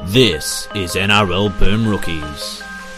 This is NRL Boom Rookies.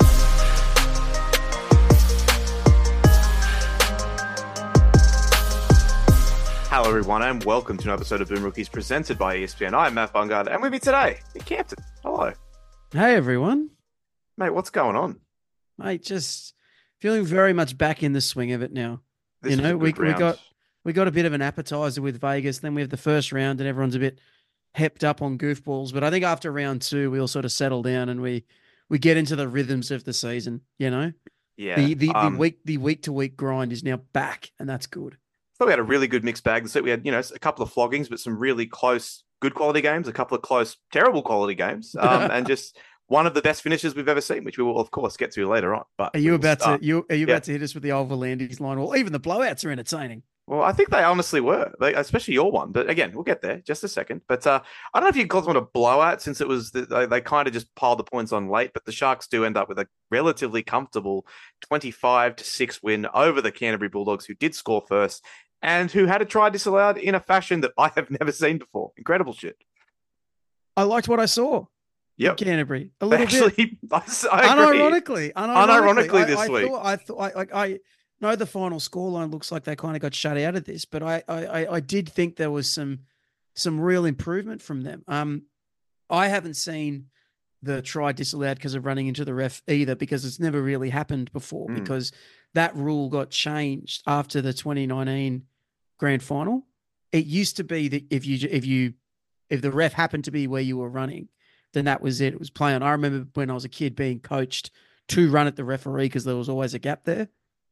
Hello everyone and welcome to another episode of Boom Rookies presented by ESPN. I'm Matt Bungard and with me today, Nick Campton. Hello. Hey everyone. Mate, what's going on? Mate, just feeling very much back in the swing of it now. This was a good round. we got a bit of an appetizer with Vegas, then we have the first round and everyone's a bit hepped up on goofballs. But I think after round two, we all sort of settle down and we get into the rhythms of the season, you know? Yeah. The week to week grind is now back, and that's good. Thought we had a really good mixed bag. So we had, a couple of floggings, but some really close, good quality games, a couple of close, terrible quality games, and just one of the best finishes we've ever seen, which we will, of course, get to later on. But are you about to hit us with the old Volandis line? Well, even the blowouts are entertaining. Well, I think they honestly were, especially your one. But again, we'll get there just a second. But I don't know if you can call them a blowout since it was they kind of just piled the points on late. But the Sharks do end up with a relatively comfortable 25-6 win over the Canterbury Bulldogs, who did score first and who had a try disallowed in a fashion that I have never seen before. Incredible shit. I liked what I saw. Yep. Canterbury a little bit. I agree. Unironically this week. I know the final scoreline looks like they kind of got shut out of this, but I did think there was some real improvement from them. I haven't seen the try disallowed because of running into the ref either, because it's never really happened before, because that rule got changed after the 2019 grand final. It used to be that if the ref happened to be where you were running, then that was it. It was play on. I remember when I was a kid being coached to run at the referee because there was always a gap there.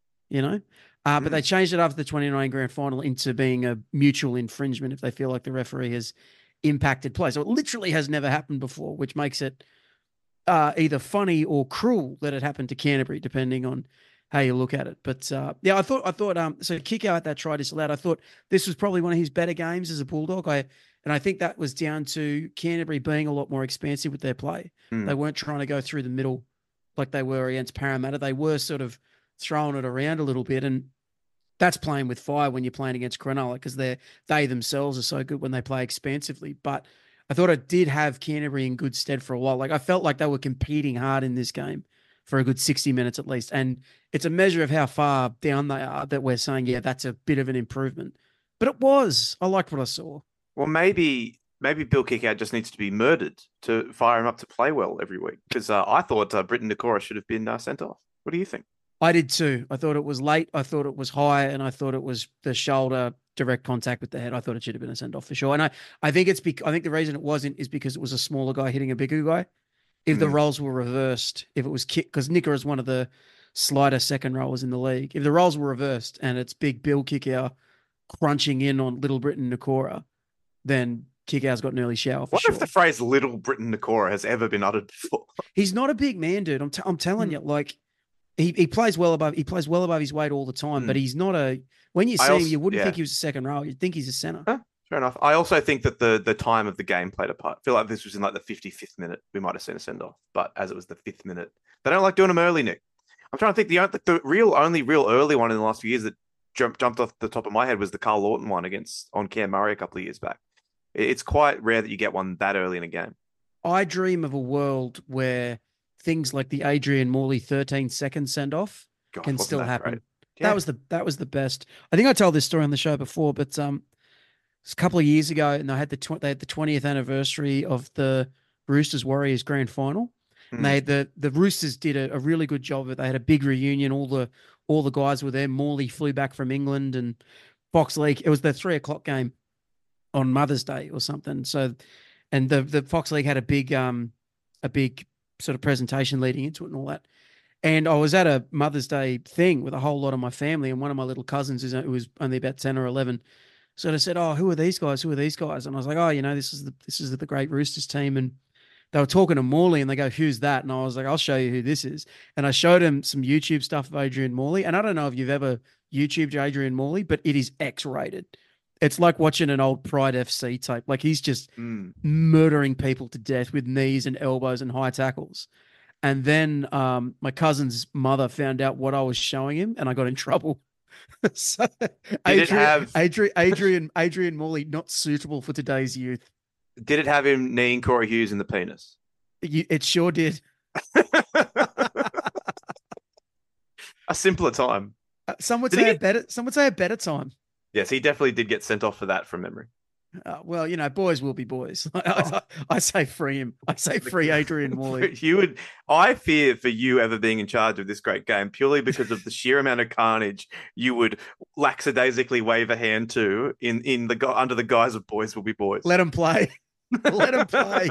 But they changed it after the 2019 grand final into being a mutual infringement if they feel like the referee has impacted play. So it literally has never happened before, which makes it either funny or cruel that it happened to Canterbury, depending on how you look at it. But I thought so Kikau at that try disallowed. I thought this was probably one of his better games as a Bulldog. I think that was down to Canterbury being a lot more expansive with their play. They weren't trying to go through the middle like they were against Parramatta. They were sort of throwing it around a little bit, and that's playing with fire when you're playing against Cronulla, because they themselves are so good when they play expansively. But I thought it did have Canterbury in good stead for a while. Like, I felt like they were competing hard in this game for a good 60 minutes at least, and it's a measure of how far down they are that we're saying, yeah, that's a bit of an improvement. But it was. I liked what I saw. Well, maybe Bill Kickout just needs to be murdered to fire him up to play well every week, because I thought Britton Nikora should have been sent off. What do you think? I did too. I thought it was late. I thought it was high, and I thought it was the shoulder direct contact with the head. I thought it should have been a send off for sure. And I think I think the reason it wasn't is because it was a smaller guy hitting a bigger guy. If the roles were reversed, if it was kick, because Nicker is one of the slighter second rowers in the league. If the roles were reversed and it's big Bill Kickout crunching in on Little Britton Nikora, then Kickow's got an early shower for sure. What if the phrase Little Britton Nikora has ever been uttered before? He's not a big man, dude. I'm telling you, like, He plays well above his weight all the time, but he's not when you see him, you wouldn't think he was a second row. You'd think he's a center. Fair enough. I also think that the time of the game played a part. I feel like this was in like the 55th minute. We might have seen a send off, but as it was the 5th minute, they don't like doing them early, Nick. I'm trying to think the only real early one in the last few years that jumped off the top of my head was the Carl Lawton one on Cam Murray a couple of years back. It's quite rare that you get one that early in a game. I dream of a world where things like the Adrian Morley 13-second send-off can still happen. Yeah. That was the best. I think I told this story on the show before, but it's a couple of years ago, and they had the 20th anniversary of the Roosters Warriors grand final. And the Roosters did a really good job of it. They had a big reunion. All the guys were there. Morley flew back from England, and Fox League. It was the 3:00 game on Mother's Day or something. So, and the Fox League had a big sort of presentation leading into it and all that. And I was at a Mother's Day thing with a whole lot of my family, and one of my little cousins who was only about 10 or 11 sort of said, "Oh, who are these guys? Who are these guys?" And I was like, "Oh, this is the great Roosters team." And they were talking to Morley, and they go, "Who's that?" And I was like, "I'll show you who this is." And I showed him some YouTube stuff of Adrian Morley. And I don't know if you've ever YouTubed Adrian Morley, but it is X-rated. It's like watching an old Pride FC tape. Like, he's just murdering people to death with knees and elbows and high tackles. And then my cousin's mother found out what I was showing him, and I got in trouble. So Adrian Morley, not suitable for today's youth. Did it have him kneeing Corey Hughes in the penis? It sure did. A simpler time. Some would Did he say a get- better. Some would say a better time. Yes, he definitely did get sent off for that from memory. Well, boys will be boys. Oh. I say free him. I say free Adrian Morley. I fear for you ever being in charge of this great game purely because of the sheer amount of carnage you would lackadaisically wave a hand to under the guise of boys will be boys. Let him play. Let him play.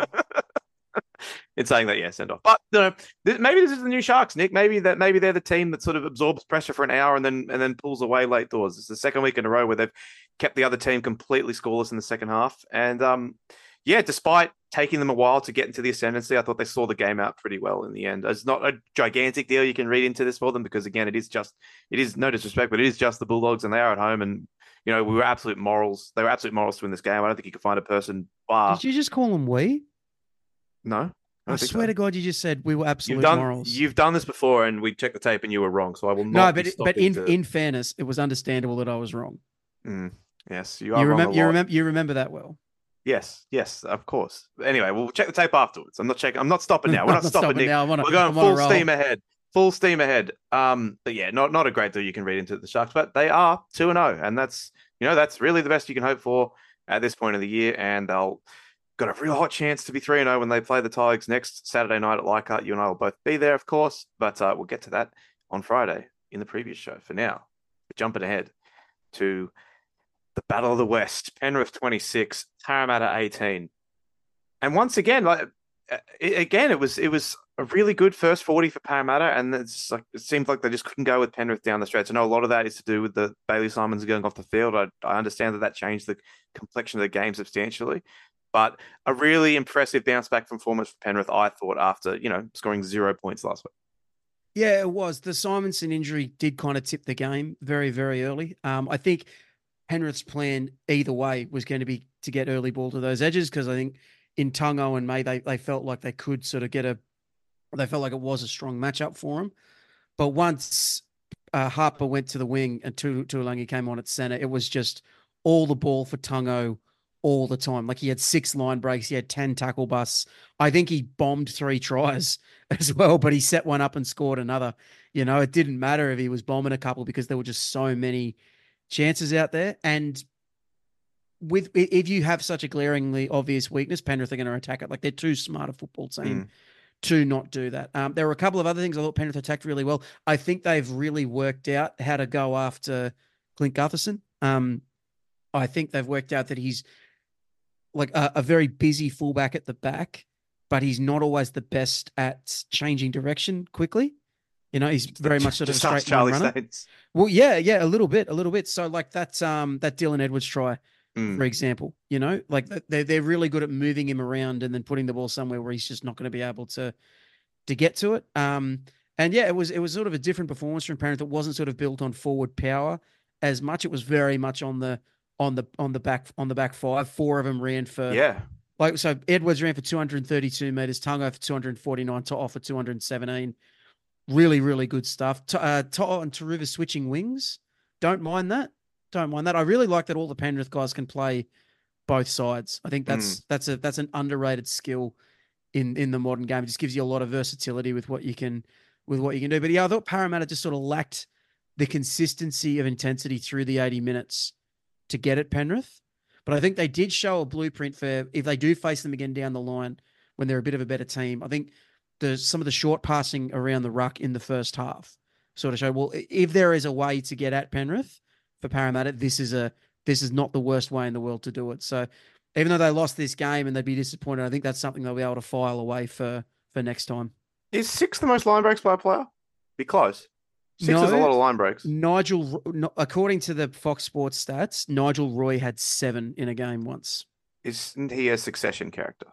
In saying that, yeah, send off. But maybe this is the new Sharks, Nick. Maybe they're the team that sort of absorbs pressure for an hour and then pulls away late doors. It's the second week in a row where they've kept the other team completely scoreless in the second half. And despite taking them a while to get into the ascendancy, I thought they saw the game out pretty well in the end. It's not a gigantic deal you can read into this for them because again, it is no disrespect, but it is just the Bulldogs and they are at home and we were absolute morals. They were absolute morals to win this game. I don't think you could find a person. Did you just call them we? No. I swear to God, you just said we were absolute morals. You've done this before, and we checked the tape, and you were wrong. So I will not. No, but in fairness, it was understandable that I was wrong. Yes, you are wrong. You remember that well. Yes, of course. Anyway, we'll check the tape afterwards. I'm not stopping now. We're not stopping, Nick. Now. We're going full steam ahead. Full steam ahead. But yeah, not a great deal you can read into the Sharks, but they are 2-0, and that's really the best you can hope for at this point of the year, and they'll got a real hot chance to be 3-0 when they play the Tigers next Saturday night at Leichhardt. You and I will both be there, of course, but we'll get to that on Friday in the previous show. For now, we're jumping ahead to the Battle of the West. Penrith 26, Parramatta 18. And once again, it was a really good first 40 for Parramatta, and it seemed like they just couldn't go with Penrith down the stretch. I know a lot of that is to do with the Bailey Simons going off the field. I understand that changed the complexion of the game substantially. But a really impressive bounce back performance for Penrith, I thought, after, scoring 0 points last week. Yeah, it was. The Simonson injury did kind of tip the game very, very early. I think Penrith's plan either way was going to be to get early ball to those edges because I think in Tungo and May, they felt like they could sort of they felt like it was a strong matchup for them. But once Harper went to the wing and Tuolangi came on at center, it was just all the ball for Tungo all the time. Like he had 6 line breaks, he had 10 tackle busts. I think he bombed 3 tries as well, but he set one up and scored another. It didn't matter if he was bombing a couple because there were just so many chances out there. And if you have such a glaringly obvious weakness, Penrith are going to attack it. Like they're too smart a football team to not do that. There were a couple of other things I thought Penrith attacked really well. I think they've really worked out how to go after Clint Gutherson. I think they've worked out that he's like a very busy fullback at the back, but he's not always the best at changing direction quickly. He's very much sort of a straight line runner. States. Well, yeah, a little bit. So like that Dylan Edwards try, for example, like they're really good at moving him around and then putting the ball somewhere where he's just not going to be able to get to it. And yeah, it was sort of a different performance from Penrith. It wasn't sort of built on forward power as much. It was very much on the back 5. 4 of them ran for so Edwards ran for 232 meters, Tungo for 249, To'o for 217. Really, really good stuff. To'o and Taruva switching wings. Don't mind that. I really like that all the Penrith guys can play both sides. I think that's an underrated skill in the modern game. It just gives you a lot of versatility with what you can do. But yeah, I thought Parramatta just sort of lacked the consistency of intensity through the 80 minutes to get at Penrith. But I think they did show a blueprint for if they do face them again down the line when they're a bit of a better team. I think some of the short passing around the ruck in the first half sort of showed, well, if there is a way to get at Penrith for Parramatta, this is not the worst way in the world to do it. So even though they lost this game and they'd be disappointed, I think that's something they'll be able to file away for next time. Is 6 the most line breaks by a player? Be close. 6 is a lot of line breaks. According to the Fox Sports stats, Nigel Roy had 7 in a game once. Isn't he a Succession character?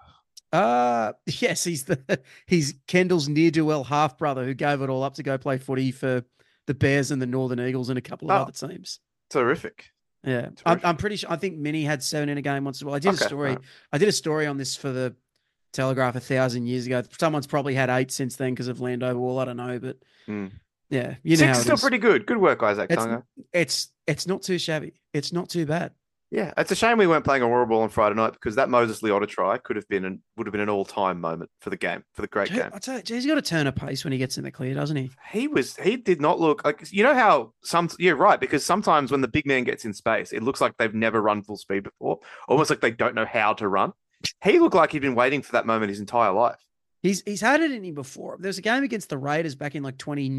Yes, he's Kendall's ne'er-do-well half brother who gave it all up to go play footy for the Bears and the Northern Eagles and a couple of other teams. Terrific. Yeah, I'm pretty sure. I think Minnie had 7 in a game once as well. I did a story. Right. I did a story on this for the Telegraph 1,000 years ago. Someone's probably had 8 since then because of Landover Wall. I don't know, but yeah, 6 is still pretty good. Good work, Isaac Tungo. It's not too shabby. It's not too bad. Yeah, it's a shame we weren't playing Aurora Ball on Friday night because that Moses Leota try would have been an all-time moment for the game, for the great game. I tell you, he's got a turn of pace when he gets in the clear, doesn't he? He did not look like, you know how you're right, because sometimes when the big man gets in space, it looks like they've never run full speed before, almost like they don't know how to run. He looked like he'd been waiting for that moment his entire life. He's had it in him before. There was a game against the Raiders back in like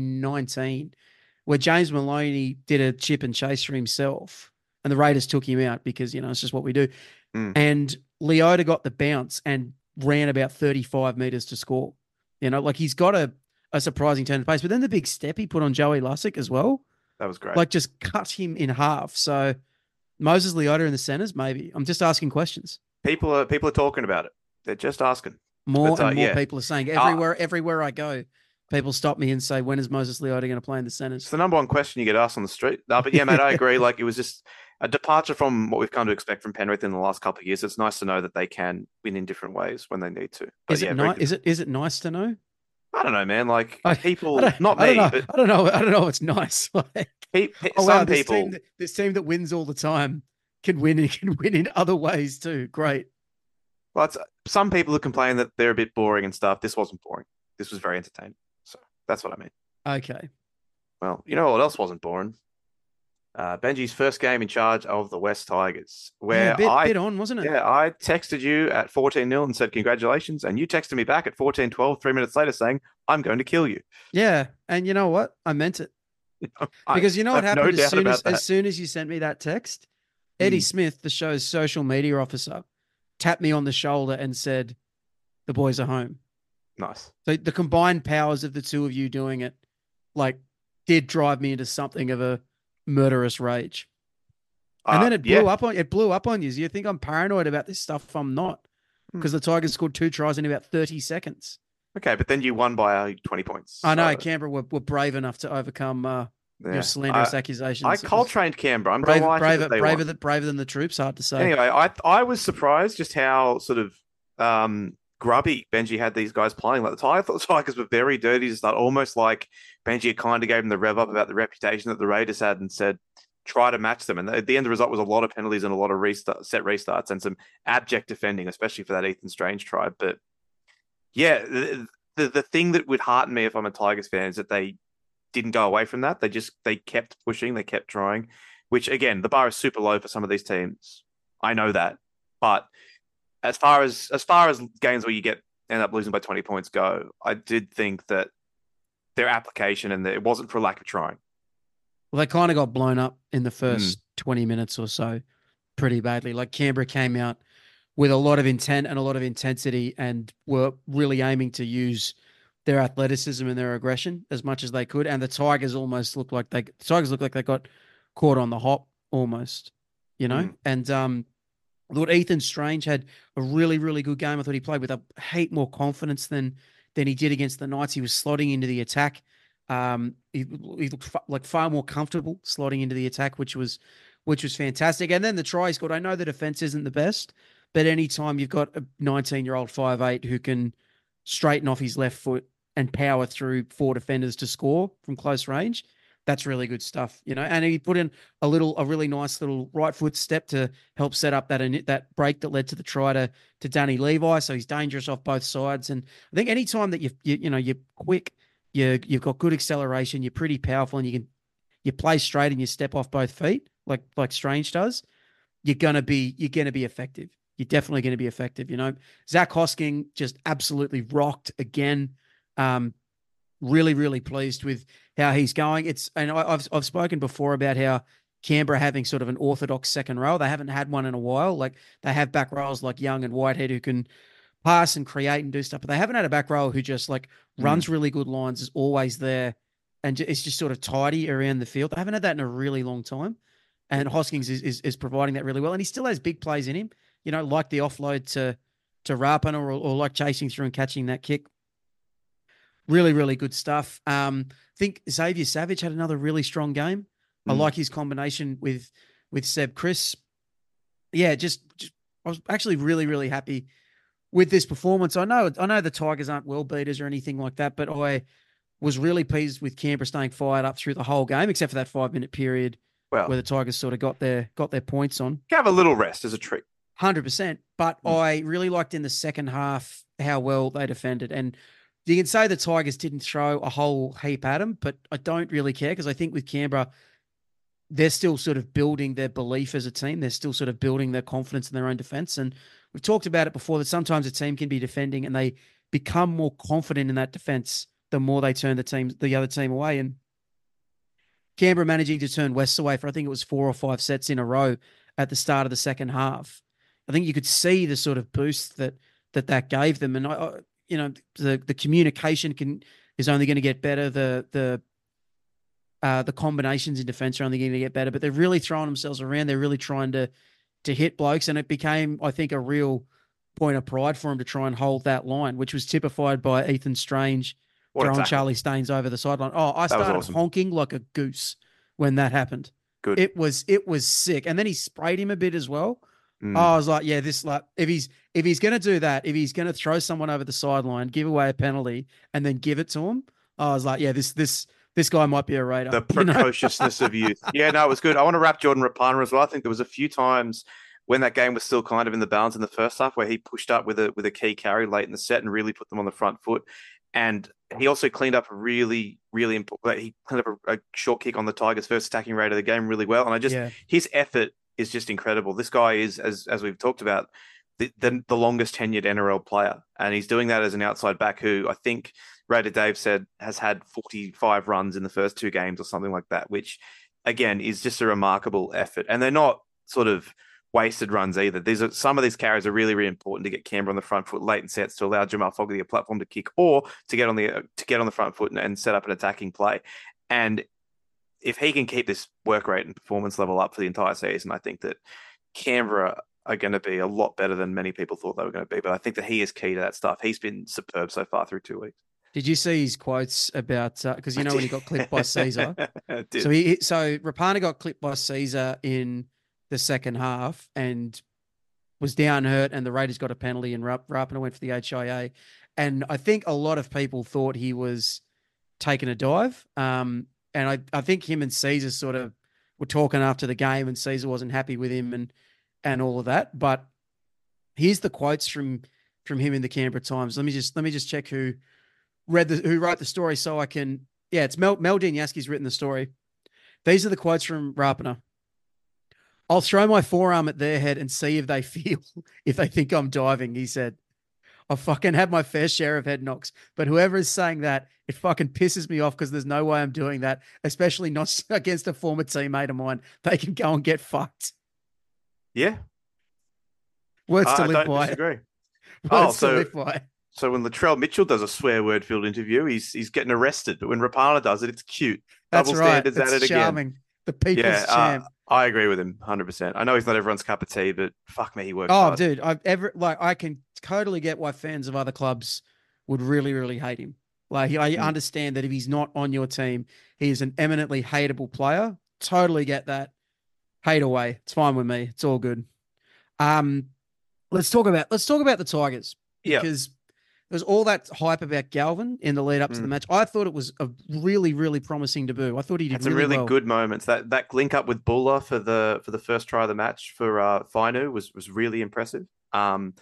2019 where James Maloney did a chip and chase for himself, and the Raiders took him out because, you know, it's just what we do. Mm. And Leota got the bounce and ran about 35 meters to score. You know, like he's got a surprising turn of pace. But then the big step he put on Joey Lussick as well, That was great. like just cut him in half. So Moses Leota in the centers, maybe. I'm just asking questions. People are talking about it. They're just asking. More But, and more yeah. people are saying everywhere I go, people stop me and say, when is Moses Leota going to play in the It's centers? the number one question you get asked on the street. No, but yeah, mate, I agree. Like, it was just a departure from what we've come to expect from Penrith in the last couple of years. It's nice to know that they can win in different ways when they need to. But Is it very nice? Is it nice to know? I don't know, man. Like, people, I not don't me, know. but I don't know. It's nice. Like, oh wow, some people. this team that wins all the time can win and can win in other ways too. Great. Well, some people who complain that they're a bit boring and stuff. This wasn't boring. This was very entertaining. So that's what I mean. Okay. Well, you know what else wasn't boring? Benji's first game in charge of the West Tigers, where bit on, wasn't it? Yeah, I texted you at 14-0 and said congratulations, and you texted me back at 14-12 3 minutes later saying, I'm going to kill you. Yeah. And you know what? I meant it. Because you know what happened as soon as you sent me that text? Eddie Smith, the show's social media officer, tapped me on the shoulder and said, the boys are home. Nice. So the combined powers of the two of you doing it, like, did drive me into something of a murderous rage. And then it blew up on you. You think I'm paranoid about this stuff? I'm not, because the Tigers scored 2 tries in about 30 seconds. Okay, but then you won by 20 points. I know Canberra were brave enough to overcome your slanderous accusations. I Coltrane Canberra. I'm braver than the troops. Hard to say. Anyway, I was surprised just how sort of grubby Benji had these guys playing. Like, I thought the Tigers were very dirty to start, almost like Benji kind of gave them the rev up about the reputation that the Raiders had and said, try to match them. And at the end, the result was a lot of penalties and a lot of set restarts and some abject defending, especially for that Ethan Strange try. But yeah, the thing that would hearten me if I'm a Tigers fan is that they didn't go away from that. They kept pushing, they kept trying, which again, the bar is super low for some of these teams. I know that. But as far as games where you end up losing by 20 points go, I did think that their application and it wasn't for lack of trying. Well, they kind of got blown up in the first 20 minutes or so pretty badly. Like, Canberra came out with a lot of intent and a lot of intensity and were really aiming to use their athleticism and their aggression as much as they could. And the Tigers almost looked like they got caught on the hop almost, you know? And I thought Ethan Strange had a really, really good game. I thought he played with a heap more confidence than he did against the Knights. He was slotting into the attack. He looked like far more comfortable slotting into the attack, which was fantastic. And then the try he scored. I know the defense isn't the best, but anytime you've got a 19-year-old 5'8" who can straighten off his left foot and power through 4 defenders to score from close range, that's really good stuff, you know. And he put in a really nice little right foot step to help set up that break that led to the try to Danny Levi. So he's dangerous off both sides. And I think anytime that you're quick, you've got good acceleration, you're pretty powerful, and you play straight and you step off both feet like Strange does, you're gonna be effective. You're definitely going to be effective. You know, Zach Hosking just absolutely rocked again. Really, really pleased with how he's going. I've spoken before about how Canberra having sort of an orthodox second row. They haven't had one in a while. Like, they have back rows like Young and Whitehead who can pass and create and do stuff, but they haven't had a back row who just like runs really good lines, is always there, and it's just sort of tidy around the field. They haven't had that in a really long time, and Hoskins is providing that really well, and he still has big plays in him. You know, like the offload to Rapin or like chasing through and catching that kick. Really, really good stuff. I think Xavier Savage had another really strong game. I like his combination with Seb Chris. Yeah, just I was actually really, really happy with this performance. I know the Tigers aren't world beaters or anything like that, but I was really pleased with Canberra staying fired up through the whole game, except for that 5-minute period Well, where the Tigers sort of got their points on. have a little rest as a treat. 100%. But I really liked in the second half how well they defended. And you can say the Tigers didn't throw a whole heap at them, but I don't really care because I think with Canberra, they're still sort of building their belief as a team. They're still sort of building their confidence in their own defense. And we've talked about it before that sometimes a team can be defending and they become more confident in that defense the more they turn the other team away. And Canberra managing to turn West away for, I think it was 4 or 5 sets in a row at the start of the second half. I think you could see the sort of boost that gave them. And the communication is only going to get better. The combinations in defense are only going to get better, but they're really throwing themselves around. They're really trying to hit blokes. And it became, I think, a real point of pride for him to try and hold that line, which was typified by Ethan Strange throwing Charlie Staines over the sideline. Oh, I started honking like a goose when that happened. Good. It was sick. And then he sprayed him a bit as well. Mm. I was like, yeah, if he's going to do that, if he's going to throw someone over the sideline, give away a penalty, and then give it to him, I was like, yeah, this guy might be a Raider. The precociousness of youth. Yeah, no, it was good. I want to wrap Jordan Rapana as well. I think there was a few times when that game was still kind of in the balance in the first half where he pushed up with a key carry late in the set and really put them on the front foot. And he also cleaned up a really, really important. He cleaned up a short kick on the Tigers' first attacking rate of the game really well. And his effort is just incredible. This guy is, as we've talked about, the longest tenured NRL player, and he's doing that as an outside back who I think Raider Dave said has had 45 runs in the first 2 games or something like that, which again is just a remarkable effort. And they're not sort of wasted runs either. Some of these carries are really, really important to get Canberra on the front foot late in sets to allow Jamal Fogarty a platform to kick or to get on the front foot and set up an attacking play. And if he can keep this work rate and performance level up for the entire season, I think that Canberra are going to be a lot better than many people thought they were going to be. But I think that he is key to that stuff. He's been superb so far through 2 weeks. Did you see his quotes about because when he got clipped by Caesar? So so Rapana got clipped by Caesar in the second half and was down hurt, and the Raiders got a penalty, and Rapana went for the HIA. And I think a lot of people thought he was taking a dive. And I think him and Caesar sort of were talking after the game, and Caesar wasn't happy with him and all of that. But here's the quotes from him in the Canberra Times. Let me just check who wrote the story so I can. Yeah, it's Mel Dinyaski's written the story. These are the quotes from Rapana. I'll throw my forearm at their head and see if they think I'm diving, he said. I fucking had my fair share of head knocks, but whoever is saying that, it fucking pisses me off because there's no way I'm doing that, especially not against a former teammate of mine. They can go and get fucked. Yeah. Words to I live don't by. disagree. Words to live by. So when Latrell Mitchell does a swear word filled interview, he's getting arrested. But when Rapana does it, it's cute. That's Double right. standards It's at it charming. again. The people's champ. I agree with him 100%. I know he's not everyone's cup of tea, but fuck me, he works Oh, hard. dude, I can totally get why fans of other clubs would really, really hate him. Like, I understand that if he's not on your team, he is an eminently hateable player. Totally get that. Hate away. It's fine with me. It's all good. Let's talk about the Tigers because there's all that hype about Galvin in the lead up to the match. I thought it was a really, really promising debut. I thought he did had some really well. good moments. That link up with Buller for the first try of the match for Fainu was really impressive. Some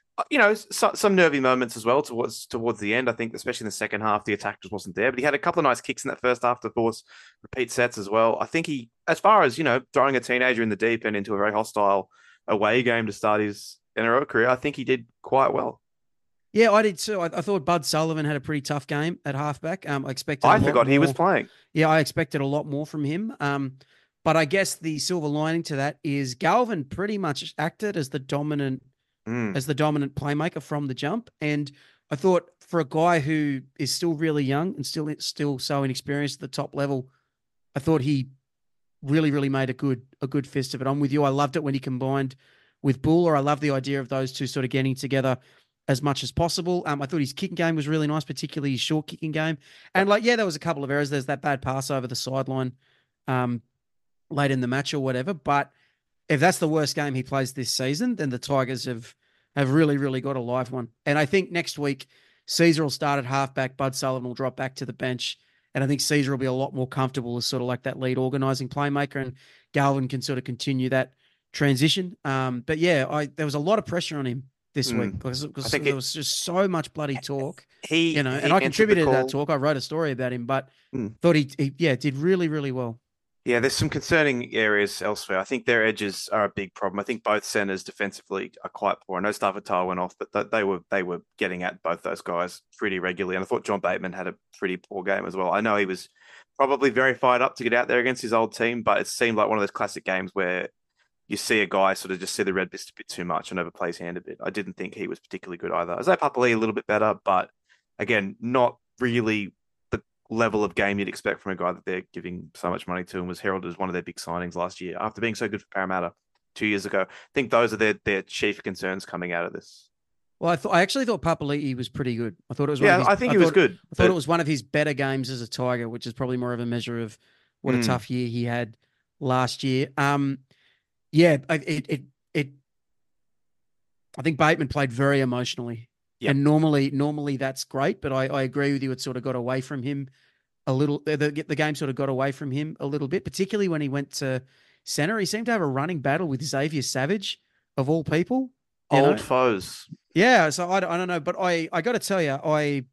nervy moments as well towards the end. I think, especially in the second half, the attack just wasn't there. But he had a couple of nice kicks in that first half to force repeat sets as well. I think he, as far as throwing a teenager in the deep end into a very hostile away game to start his NRL career, I think he did quite well. Yeah, I did too. I thought Bud Sullivan had a pretty tough game at halfback. I forgot he was playing. Yeah, I expected a lot more from him. But I guess the silver lining to that is Galvin pretty much acted as the dominant playmaker from the jump. And I thought for a guy who is still really young and still so inexperienced at the top level, I thought he really, really made a good fist of it. I'm with you. I loved it when he combined with Buller. I love the idea of those two sort of getting together as much as possible. I thought his kicking game was really nice, particularly his short kicking game. And there was a couple of errors. There's that bad pass over the sideline late in the match or whatever. But if that's the worst game he plays this season, then the Tigers have really, really got a live one. And I think next week, Caesar will start at halfback, Bud Sullivan will drop back to the bench, And I think Caesar will be a lot more comfortable as sort of like that lead organising playmaker, and Galvin can sort of continue that transition. But yeah, there was a lot of pressure on him this week because I think there was just so much bloody talk, he and I answered the contributed to that call. talk. I wrote a story about him, but Mm. thought he did really, really well. Yeah, there's some concerning areas elsewhere. I think their edges are a big problem. I think both centers defensively are quite poor. I know Stafford went off, but they were getting at both those guys pretty regularly. And I thought John Bateman had a pretty poor game as well. I know he was probably very fired up to get out there against his old team, but it seemed like one of those classic games where you see a guy sort of just see the red mist a bit too much and overplay his hand a bit. I didn't think he was particularly good either. Isaiah Papali a little bit better, but again, not really the level of game you'd expect from a guy that they're giving so much money to, and was heralded as one of their big signings last year after being so good for Parramatta 2 years ago. I think those are their chief concerns coming out of this. Well, I actually thought Papali'i was pretty good. I thought it was I think he was good. I thought it was one of his better games as a Tiger, which is probably more of a measure of what a tough year he had last year. Yeah, I think Bateman played very emotionally. Yep. And normally that's great, but I agree with you. It sort of got away from him a little. The game sort of got away from him a little bit, particularly when he went to center. He seemed to have a running battle with Xavier Savage, of all people. Old foes. Yeah, so I don't know, but I got to tell you, I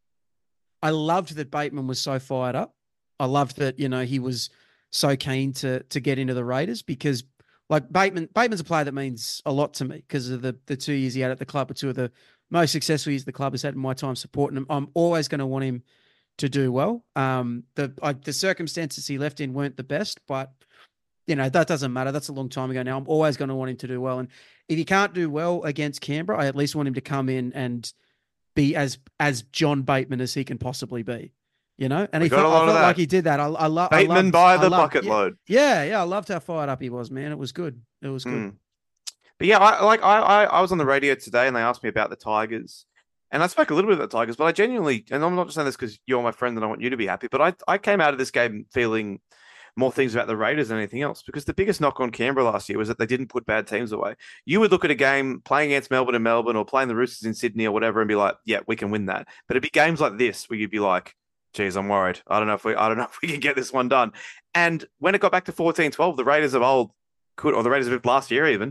loved that Bateman was so fired up. I loved that, he was so keen to get into the Raiders, because like Bateman's a player that means a lot to me because of the 2 years he had at the club, are two of the most successful years the club has had in my time supporting him. I'm always going to want him to do well. The circumstances he left in weren't the best, but that doesn't matter. That's a long time ago now. I'm always going to want him to do well. And if he can't do well against Canberra, I at least want him to come in and be as John Bateman as he can possibly be. And I felt like he did that. I love Bateman by the bucket load. Yeah. I loved how fired up he was, man. It was good. It was good. But yeah, I was on the radio today and they asked me about the Tigers, and I spoke a little bit about the Tigers, but I genuinely, and I'm not just saying this because you're my friend and I want you to be happy, but I came out of this game feeling more things about the Raiders than anything else, because the biggest knock on Canberra last year was that they didn't put bad teams away. You would look at a game playing against Melbourne in Melbourne or playing the Roosters in Sydney or whatever and be like, yeah, we can win that. But it'd be games like this where you'd be like, geez, I'm worried. I don't know if we can get this one done. And when it got back to 14-12, the Raiders of old or the Raiders of last year even,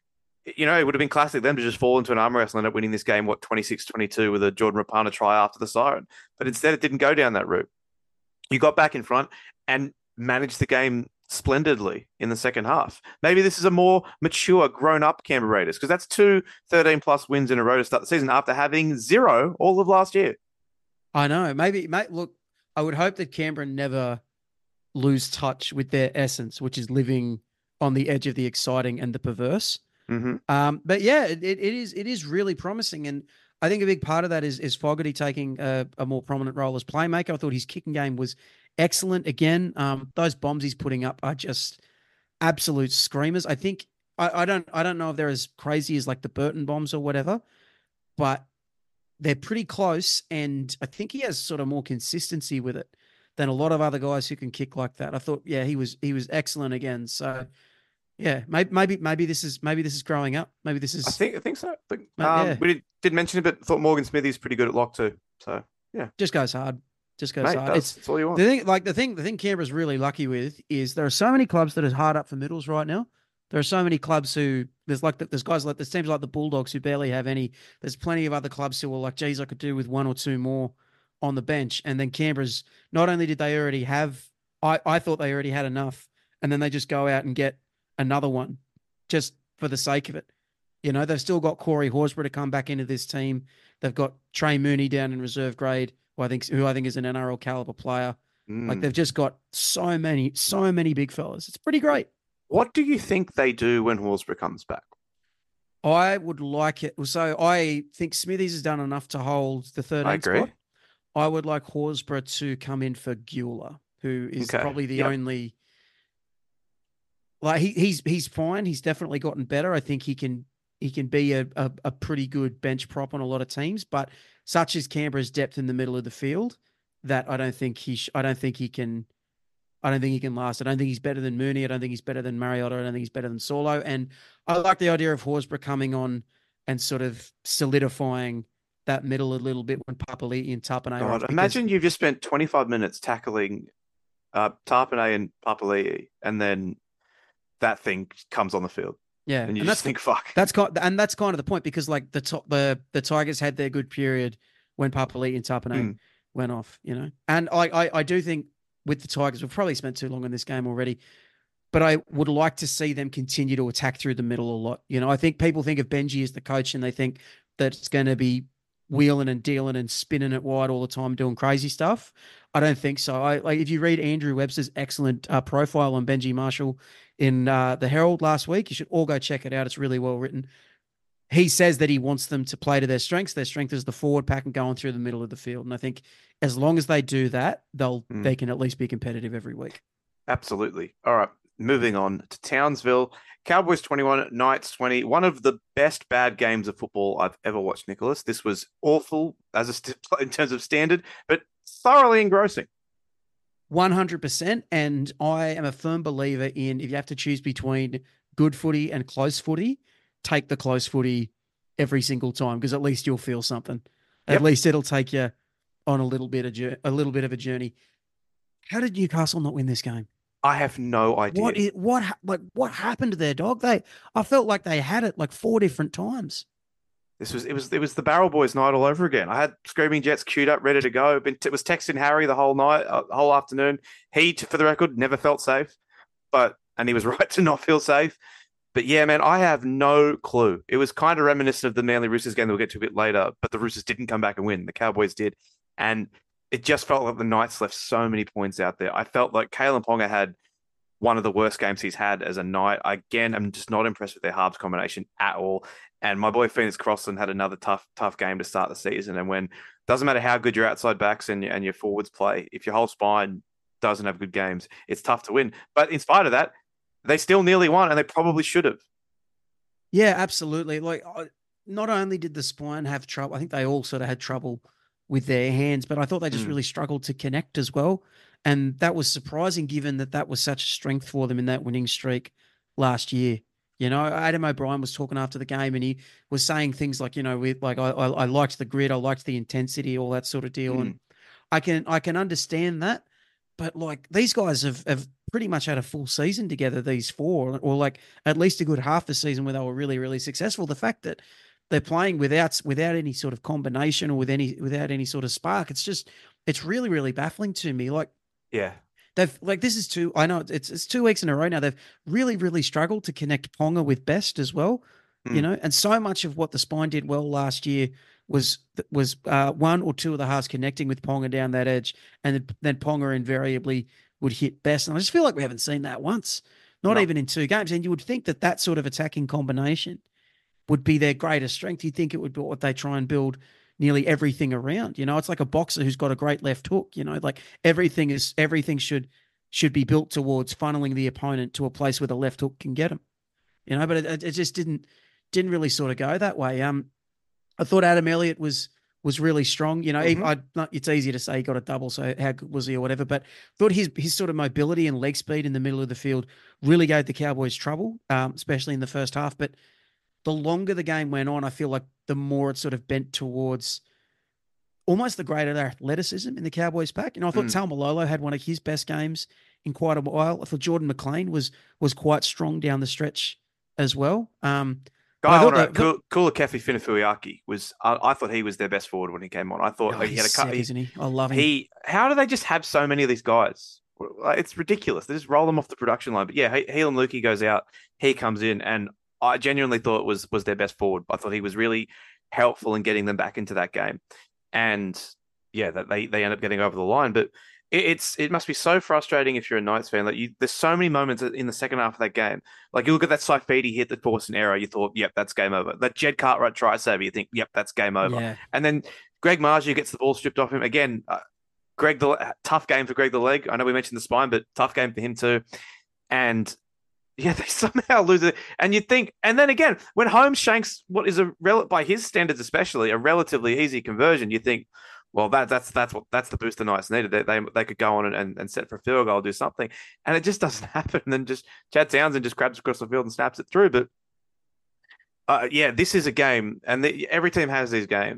it would have been classic them to just fall into an arm wrestle and end up winning this game, 26-22 with a Jordan Rapana try after the siren. But instead it didn't go down that route. You got back in front and managed the game splendidly in the second half. Maybe this is a more mature, grown-up Canberra Raiders, because that's 2 13-plus wins in a row to start the season after having 0 all of last year. I know. Look, I would hope that Canberra never lose touch with their essence, which is living on the edge of the exciting and the perverse. Mm-hmm. But yeah, it is really promising. And I think a big part of that is Fogarty taking a more prominent role as playmaker. I thought his kicking game was excellent. Again, those bombs he's putting up are just absolute screamers. I think I don't know if they're as crazy as like the Burton bombs or whatever, but they're pretty close. And I think he has sort of more consistency with it than a lot of other guys who can kick like that. I thought, yeah, he was excellent again. So yeah, maybe this is growing up. Maybe this is. I think so. We did mention it, but thought Morgan Smithy's pretty good at lock too. So yeah, just goes hard. Hard. It's all you want. The thing Canberra's really lucky with is there are so many clubs that are hard up for middles right now. There are so many clubs who there's guys like, there's teams like the Bulldogs who barely have any. There's plenty of other clubs who are like, geez, I could do with 1 or 2 more on the bench. And then Canberra's, not only did they already have, I thought they already had enough, and then they just go out and get another one just for the sake of it. They've still got Corey Horsburgh to come back into this team. They've got Trey Mooney down in reserve grade, who I think is an NRL caliber player. Like, they've just got so many big fellas. It's pretty great. What do you think they do when Horsburgh comes back? I would like it. So I think Smithies has done enough to hold the 13th spot. I would like Horsburgh to come in for Guler, who is probably the only. Like, he's fine. He's definitely gotten better. I think he can be a pretty good bench prop on a lot of teams, but such is Canberra's depth in the middle of the field that I don't think he can last. I don't think he's better than Mooney. I don't think he's better than Mariota. I don't think he's better than Solo. And I like the idea of Horsburgh coming on and sort of solidifying that middle a little bit when Papali'i and Tapane are off. God, imagine you've just spent 25 minutes tackling Tarpanay and Papali'i, and then that thing comes on the field. Yeah, and you just think, fuck. That's kind of the point, because like the Tigers had their good period when Papali'i and Tapane went off, you know. And I do think with the Tigers, we've probably spent too long in this game already, but I would like to see them continue to attack through the middle a lot. You know, I think people think of Benji as the coach and they think that it's going to be wheeling and dealing and spinning it wide all the time, doing crazy stuff. I don't think so. If you read Andrew Webster's excellent profile on Benji Marshall in the Herald last week, you should all go check it out. It's really well written. He says that he wants them to play to their strengths. Their strength is the forward pack and going through the middle of the field. And I think as long as they do that, they can at least be competitive every week. Absolutely. All right. Moving on to Townsville. Cowboys 21, Knights 20. One of the best bad games of football I've ever watched, Nicholas. This was awful in terms of standard, but thoroughly engrossing. 100%. And I am a firm believer in, if you have to choose between good footy and close footy, take the close footy every single time, because at least you'll feel something. At least it'll take you on a little bit of a journey. How did Newcastle not win this game? I have no idea. What happened to their dog? I felt like they had it like 4 different times. It was the Barrel Boys night all over again. I had Screaming Jets queued up, ready to go. Was texting Harry the whole night, whole afternoon. He, for the record, never felt safe, and he was right to not feel safe. But yeah, man, I have no clue. It was kind of reminiscent of the Manly Roosters game that we'll get to a bit later, but the Roosters didn't come back and win. The Cowboys did. And it just felt like the Knights left so many points out there. I felt like Kalen Ponga had one of the worst games he's had as a Knight. Again, I'm just not impressed with their halves combination at all. And my boy Phoenix Crossland had another tough game to start the season. And when doesn't matter how good your outside backs and your forwards play, if your whole spine doesn't have good games, it's tough to win. But in spite of that, they still nearly won, and they probably should have. Yeah, absolutely. Like, not only did the spine have trouble, I think they all sort of had trouble with their hands, but I thought they just really struggled to connect as well. And that was surprising, given that was such a strength for them in that winning streak last year. You know, Adam O'Brien was talking after the game, and he was saying things like, you know, I liked the grit, I liked the intensity, all that sort of deal. And I can understand that, but like, these guys have pretty much had a full season together, these four, or like at least a good half the season where they were really, really successful. The fact that they're playing without any sort of combination or without any sort of spark, it's really, really baffling to me. Like, yeah, I know it's 2 weeks in a row now. They've really, really struggled to connect Ponga with Best as well, you know, and so much of what the spine did well last year was one or two of the halves connecting with Ponga down that edge, and then Ponga invariably would hit Best. And I just feel like we haven't seen that once, not even in 2 games. And you would think that sort of attacking combination would be their greatest strength. You'd think it would be what they try and build nearly everything around. You know, it's like a boxer who's got a great left hook. You know, like everything should be built towards funneling the opponent to a place where the left hook can get them. You know, but it just didn't really sort of go that way. I thought Adam Elliott was really strong. You know, it's easy to say he got a double, so how good was he or whatever, but thought his sort of mobility and leg speed in the middle of the field really gave the Cowboys trouble, especially in the first half. But the longer the game went on, I feel like the more it sort of bent towards almost the greater athleticism in the Cowboys pack. You know, I thought Taumalolo had one of his best games in quite a while. I thought Jordan McLean was quite strong down the stretch as well. Kula Kefi Finafuiaki I thought he was their best forward when he came on. I thought he had a cut. Isn't he? I love him. How do they just have so many of these guys? It's ridiculous. They just roll them off the production line. But yeah, Heelan Lukey goes out. He comes in, and I genuinely thought it was their best forward. I thought he was really helpful in getting them back into that game. And yeah, that they end up getting over the line. But it must be so frustrating if you're a Knights fan. Like, there's so many moments in the second half of that game. Like, you look at that Saifidi hit that forced an error, you thought, yep, that's game over. That Jed Cartwright try saver, you think, yep, that's game over. Yeah. And then Greg Marju gets the ball stripped off him again. Tough game for Greg the Leg. I know we mentioned the spine, but tough game for him too. And yeah, they somehow lose it. And you think, and then again, when Holmes shanks what is by his standards especially, a relatively easy conversion, you think, well, that's the boost the Knights needed. They could go on and set for a field goal, do something, and it just doesn't happen. And then just Chad Townsend just grabs across the field and snaps it through. But yeah, this is a game, and every team has these games.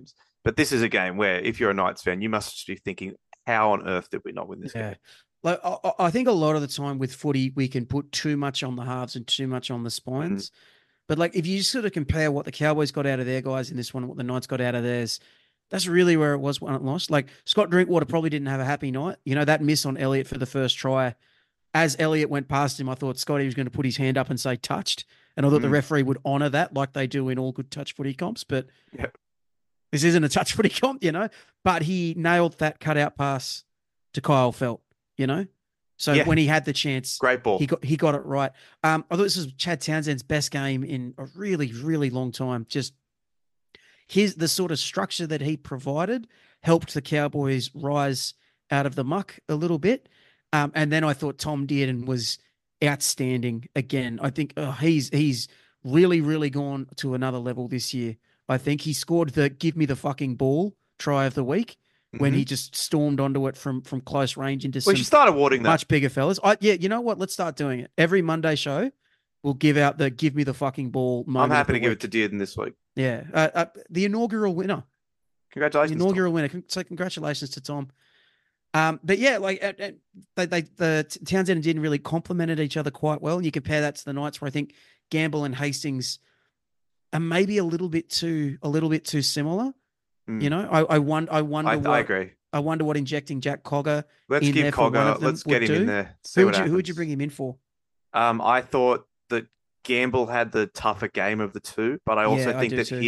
But this is a game where, if you're a Knights fan, you must just be thinking, how on earth did we not win this Yeah. game? Like I think a lot of the time with footy, we can put too much on the halves and too much on the spines. But like if you sort of compare what the Cowboys got out of their guys in this one and what the Knights got out of theirs, that's really where it was when it lost. Like Scott Drinkwater probably didn't have a happy night. You know, that miss on Elliott for the first try. As Elliott went past him, I thought Scotty was going to put his hand up and say touched. And I thought the referee would honour that like they do in all good touch footy comps. But this isn't a touch footy comp, you know. But he nailed that cutout pass to Kyle Felt, you know. So when he had the chance, great ball. He got it right. I thought this was Chad Townsend's best game in a really, really long time. Just the sort of structure that he provided helped the Cowboys rise out of the muck a little bit. And then I thought Tom Dearden was outstanding again. I think he's really, really gone to another level this year. I think he scored the give me the fucking ball try of the week when he just stormed onto it from close range into some you start awarding that. Much bigger fellas. You know what? Let's start doing it. Every Monday show, we'll give out the give me the fucking ball moment. I'm happy to give it to Dearden this week. Yeah. The inaugural winner. Congratulations. The inaugural winner. So congratulations to Tom. But yeah, like the Townsend and Dearden really complemented each other quite well. And you compare that to the Knights where I think Gamble and Hastings are maybe a little bit too similar. You know, I wonder. I agree. I wonder what injecting Jack Cogger. Let's give Cogger. Let's get him in there. Who would you bring him in for? I thought that Gamble had the tougher game of the two, but I also think that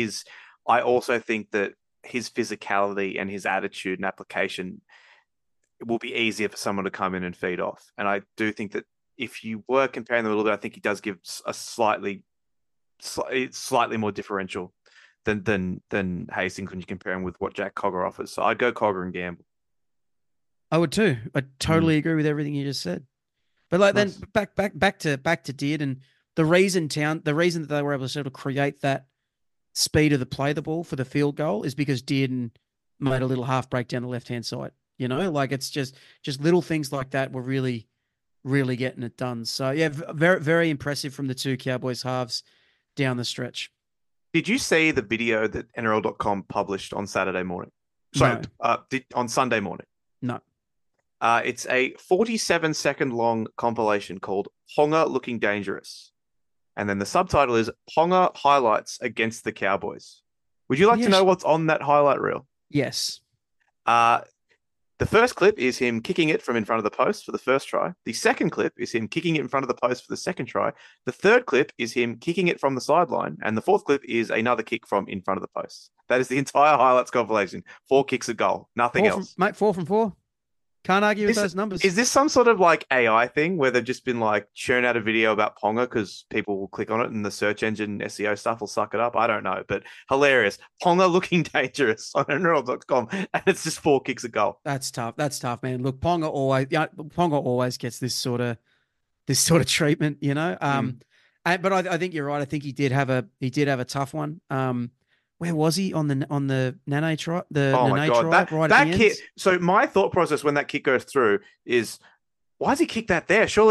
his physicality and his attitude and application will be easier for someone to come in and feed off. And I do think that if you were comparing them a little bit, I think he does give a slightly more differential than Hastings when you compare him with what Jack Cogger offers. So I'd go Cogger and Gamble. I would too. I totally agree with everything you just said. But like then back to Dearden, the reason that they were able to sort of create that speed of the play the ball for the field goal is because Dearden made a little half break down the left hand side. You know, like it's just little things like that were really, really getting it done. So yeah, very, very impressive from the two Cowboys halves down the stretch. Did you see the video that NRL.com published on Saturday morning? Sorry, on Sunday morning. No. It's a 47-second long compilation called Ponga Looking Dangerous. And then the subtitle is Ponga Highlights Against the Cowboys. Would you like to know what's on that highlight reel? Yes. The first clip is him kicking it from in front of the post for the first try. The second clip is him kicking it in front of the post for the second try. The third clip is him kicking it from the sideline. And the fourth clip is another kick from in front of the post. That is the entire highlights compilation. 4 kicks a goal. Nothing else. 4 from 4. Can't argue with those numbers. Is this some sort of like AI thing where they've just been like churn out a video about Ponga because people will click on it and the search engine SEO stuff will suck it up? I don't know, but hilarious. Ponga Looking Dangerous on NRL.com, and it's just 4 kicks a goal. That's tough, man. Look, Ponga always gets this sort of treatment, you know. But I think you're right. I think he did have a tough one. Where was he on the Nane try? My God, that kick. So my thought process when that kick goes through is, why does he kick that there? Surely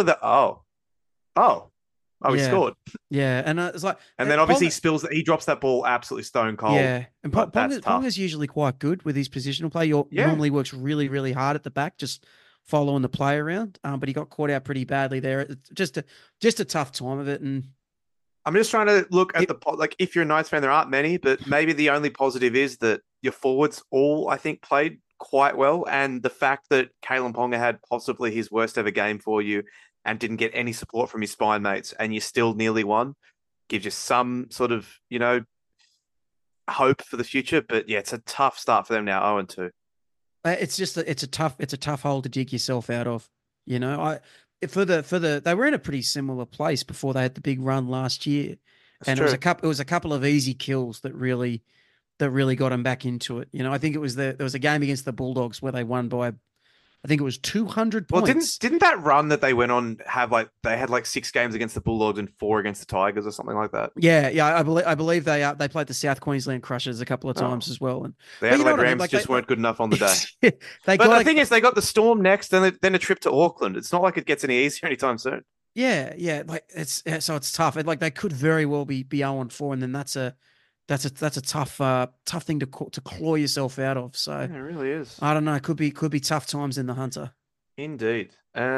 he scored. Yeah, and it's like, and then obviously he drops that ball absolutely stone cold. Yeah, and Ponga's usually quite good with his positional play. Normally works really, really hard at the back, just following the play around. But he got caught out pretty badly there. It's just a tough time of it. And I'm just trying to look at if you're a Knights fan, there aren't many, but maybe the only positive is that your forwards all, I think, played quite well. And the fact that Kalen Ponga had possibly his worst ever game for you and didn't get any support from his spine mates and you still nearly won gives you some sort of, you know, hope for the future. But yeah, it's a tough start for them now, 0-2. It's a tough hole to dig yourself out of. You know, they were in a pretty similar place before they had the big run last year. It was a couple of easy kills that really got them back into it. You know, I think there was a game against the Bulldogs where they won by, I think it was 200 points. Well, didn't that run that they went on they had 6 games against the Bulldogs and 4 against the Tigers or something like that? Yeah. I believe they played the South Queensland Crushers a couple of times as well. And the Adelaide Rams just weren't good enough on the day. The thing is, they got the Storm next, and then a trip to Auckland. It's not like it gets any easier anytime soon. Yeah. Like it's tough. Like they could very well be 0-4, and then that's That's a tough thing to claw yourself out of. So Yeah, it really is. I don't know. Could be tough times in the Hunter. Indeed.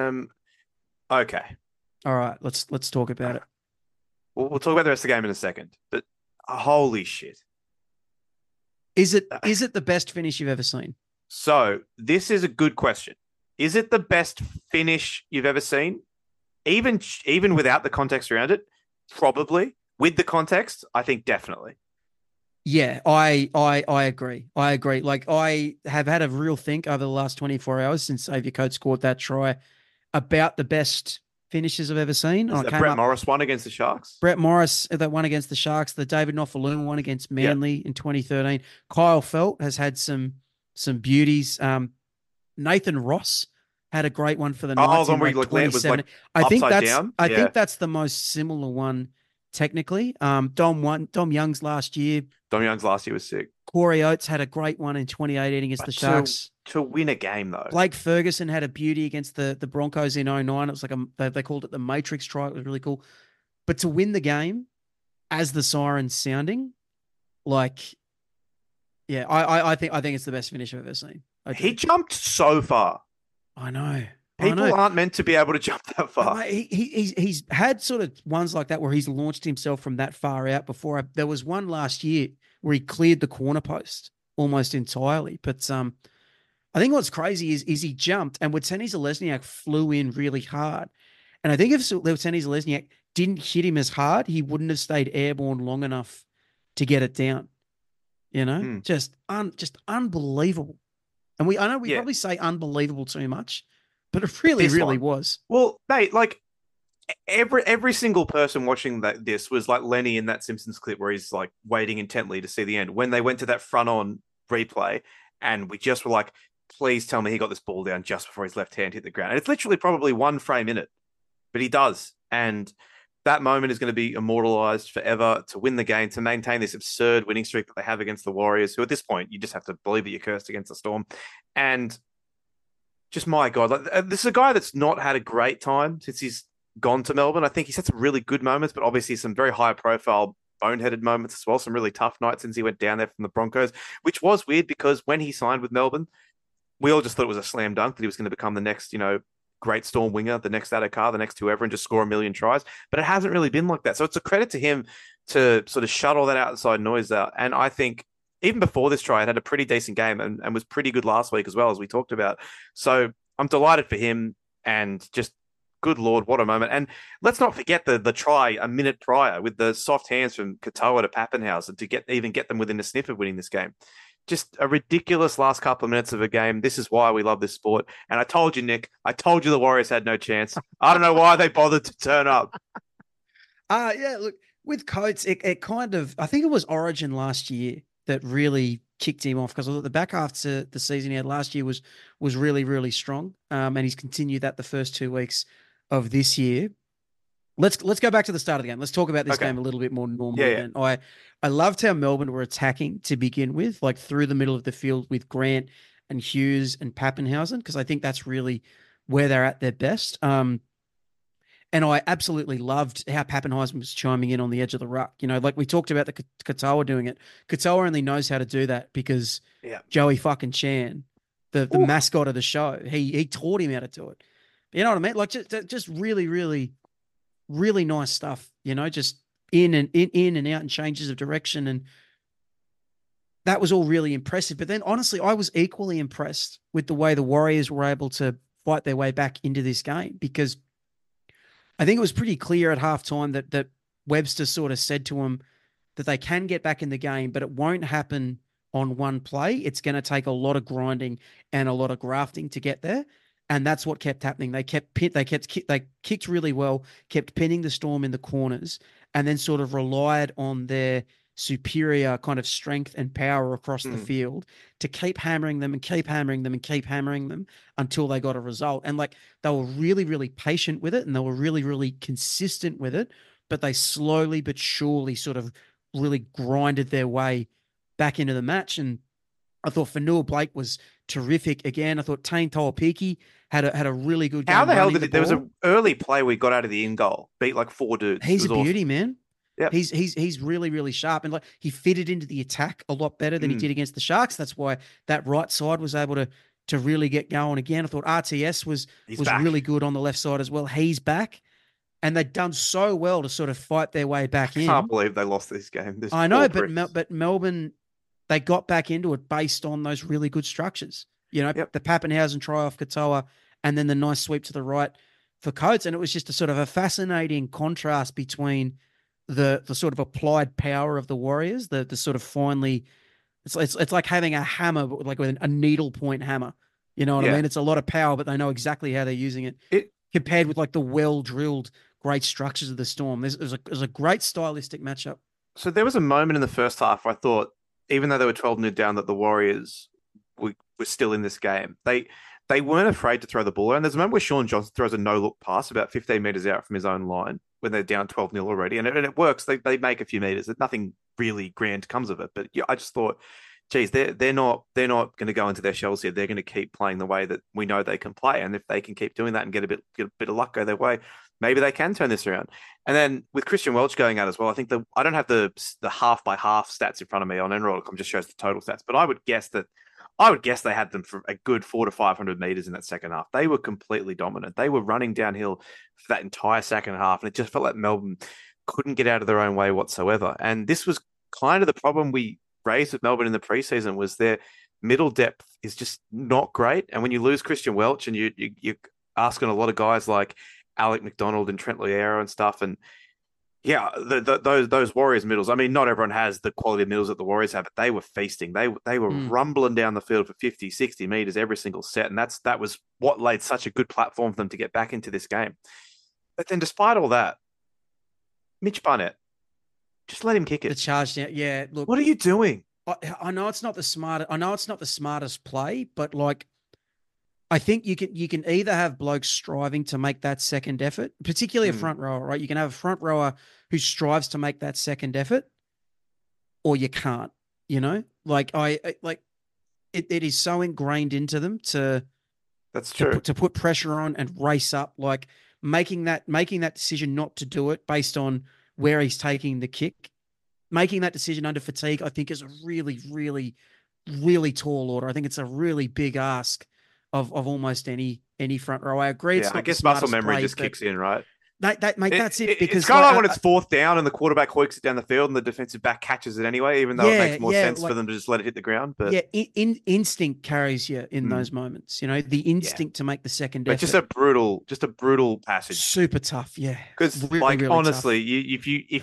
Okay. All right, let's talk about it. We'll talk about the rest of the game in a second. But holy shit. Is it the best finish you've ever seen? So this is a good question. Is it the best finish you've ever seen? Even without the context around it, probably. With the context, I think definitely. Yeah, I agree. I agree. Like I have had a real think over the last 24 hours since Xavier Coates scored that try about the best finishes I've ever seen. Is that Brett Morris won against the Sharks? Brett Morris that won against the Sharks. The David Nofaluma one against Manly in 2013. Kyle Felt has had some beauties. Nathan Ross had a great one for the Knights the in one where like he was 27. like I think upside that's down. I think that's the most similar one technically. Dom Young's last year. Dom Young's last year was sick. Corey Oates had a great one in 2018 against the Sharks. To win a game, though. Blake Ferguson had a beauty against the Broncos in 2009. It was like they called it the Matrix try. It was really cool. But to win the game as the siren's sounding, like, yeah, I think it's the best finish I've ever seen. He jumped so far. I know. People aren't meant to be able to jump that far. He's had sort of ones like that where he's launched himself from that far out before. There was one last year where he cleared the corner post almost entirely. But I think what's crazy is he jumped and Wetzeni Zelezniak flew in really hard. And I think if Wetzeni Zelezniak didn't hit him as hard, he wouldn't have stayed airborne long enough to get it down. You know, just unbelievable. And I know we probably say unbelievable too much, but it really was. Well, mate, like every single person watching this was like Lenny in that Simpsons clip where he's like waiting intently to see the end. When they went to that front on replay and we just were like, please tell me he got this ball down just before his left hand hit the ground. And it's literally probably one frame in it, but he does. And that moment is going to be immortalized forever to win the game, to maintain this absurd winning streak that they have against the Warriors, who at this point, you just have to believe that you're cursed against the Storm. And just, my God, this is a guy that's not had a great time since he's gone to Melbourne. I think he's had some really good moments, but obviously some very high profile boneheaded moments as well. Some really tough nights since he went down there from the Broncos, which was weird because when he signed with Melbourne, we all just thought it was a slam dunk that he was going to become the next, great Storm winger, the next Addo-Carr, the next whoever, and just score a million tries. But it hasn't really been like that. So it's a credit to him to sort of shut all that outside noise out. And I think even before this try, it had a pretty decent game and was pretty good last week as well, as we talked about. So I'm delighted for him and just, good Lord, what a moment. And let's not forget the try a minute prior with the soft hands from Katoa to Pappenhausen to get them within a sniff of winning this game. Just a ridiculous last couple of minutes of a game. This is why we love this sport. And I told you, Nick, the Warriors had no chance. I don't know why they bothered to turn up. Yeah, look, with Coates, it kind of, I think it was Origin last year that really kicked him off because the back half to the season he had last year was really, really strong. And he's continued that the first 2 weeks of this year. Let's go back to the start of the game. Let's talk about this game a little bit more normally. Yeah. And I loved how Melbourne were attacking to begin with, like through the middle of the field with Grant and Hughes and Pappenhausen, because I think that's really where they're at their best. And I absolutely loved how Pappenhausen was chiming in on the edge of the ruck. Like we talked about the Katoa doing it. Katoa only knows how to do that because Joey fucking Chan, the mascot of the show, he taught him how to do it. You know what I mean? Like just really, really, really nice stuff, just in and out and changes of direction. And that was all really impressive. But then honestly, I was equally impressed with the way the Warriors were able to fight their way back into this game, because I think it was pretty clear at halftime that Webster sort of said to him that they can get back in the game, but it won't happen on one play. It's going to take a lot of grinding and a lot of grafting to get there. And that's what kept happening. They kicked really well, kept pinning the Storm in the corners, and then sort of relied on their superior kind of strength and power across the field to keep hammering them and keep hammering them and keep hammering them until they got a result. And like they were really, really patient with it, and they were really, really consistent with it, but they slowly but surely sort of really grinded their way back into the match. And I thought Fanua-Blake was terrific again. I thought Tane Tauapiki had a really good game. How the hell did it? There was an early play we got out of the in goal, beat like 4 dudes. He's a beauty, man. Yep. He's really, really sharp, and like he fitted into the attack a lot better than he did against the Sharks. That's why that right side was able to really get going again. I thought RTS was back. really good on the left side as well. He's back, and they've done so well to sort of fight their way back in. I can't believe they lost this game. I know, but Melbourne, they got back into it based on those really good structures. You know, the Pappenhausen try off Katoa, and then the nice sweep to the right for Coates. And it was just a sort of a fascinating contrast between the sort of applied power of the Warriors, the sort of finely, it's like having a hammer, but like with a needle point hammer. You know what I mean? It's a lot of power, but they know exactly how they're using it. Compared with like the well-drilled great structures of the Storm. It was a great stylistic matchup. So there was a moment in the first half where I thought, even though they were 12-0 down, that the Warriors were still in this game. They weren't afraid to throw the ball around. There's a moment where Sean Johnson throws a no-look pass about 15 meters out from his own line when they're down 12-0 already, and it works. They make a few meters. Nothing really grand comes of it. But I just thought, geez, they're not going to go into their shells here. They're going to keep playing the way that we know they can play, and if they can keep doing that and get a bit of luck go their way, maybe they can turn this around. And then with Christian Welch going out as well, I think I don't have the half by half stats in front of me on Enroll.com, just shows the total stats, but I would guess they had them for a good 400 to 500 meters in that second half. They were completely dominant. They were running downhill for that entire second half, and it just felt like Melbourne couldn't get out of their own way whatsoever. And this was kind of the problem we raised with Melbourne in the preseason, was their middle depth is just not great. And when you lose Christian Welch and you're asking a lot of guys like Alec McDonald and Trent Loiero and stuff, and those Warriors middles. I mean, not everyone has the quality of middles that the Warriors have, but they were feasting. They were rumbling down the field for 50, 60 meters every single set, and that was what laid such a good platform for them to get back into this game. But then, despite all that, Mitch Barnett, just let him kick it. The charge down, yeah. Look, what are you doing? I know it's not the smartest play, but like, I think you can either have blokes striving to make that second effort, particularly a front rower, right? You can have a front rower who strives to make that second effort, or you can't. You know, like it is so ingrained into them that's true to put pressure on and race up, like making that decision not to do it based on where he's taking the kick, making that decision under fatigue. I think is a really, really, really tall order. I think it's a really big ask of almost any front row. I agree. I guess muscle memory just kicks in, right? That's it. Because it's kind of like when it's fourth down and the quarterback hoiks it down the field and the defensive back catches it anyway, even though it makes more sense for them to just let it hit the ground. But instinct carries you in those moments. You know, the instinct to make the second effort. Just a brutal passage. Super tough, yeah. Because really honestly, if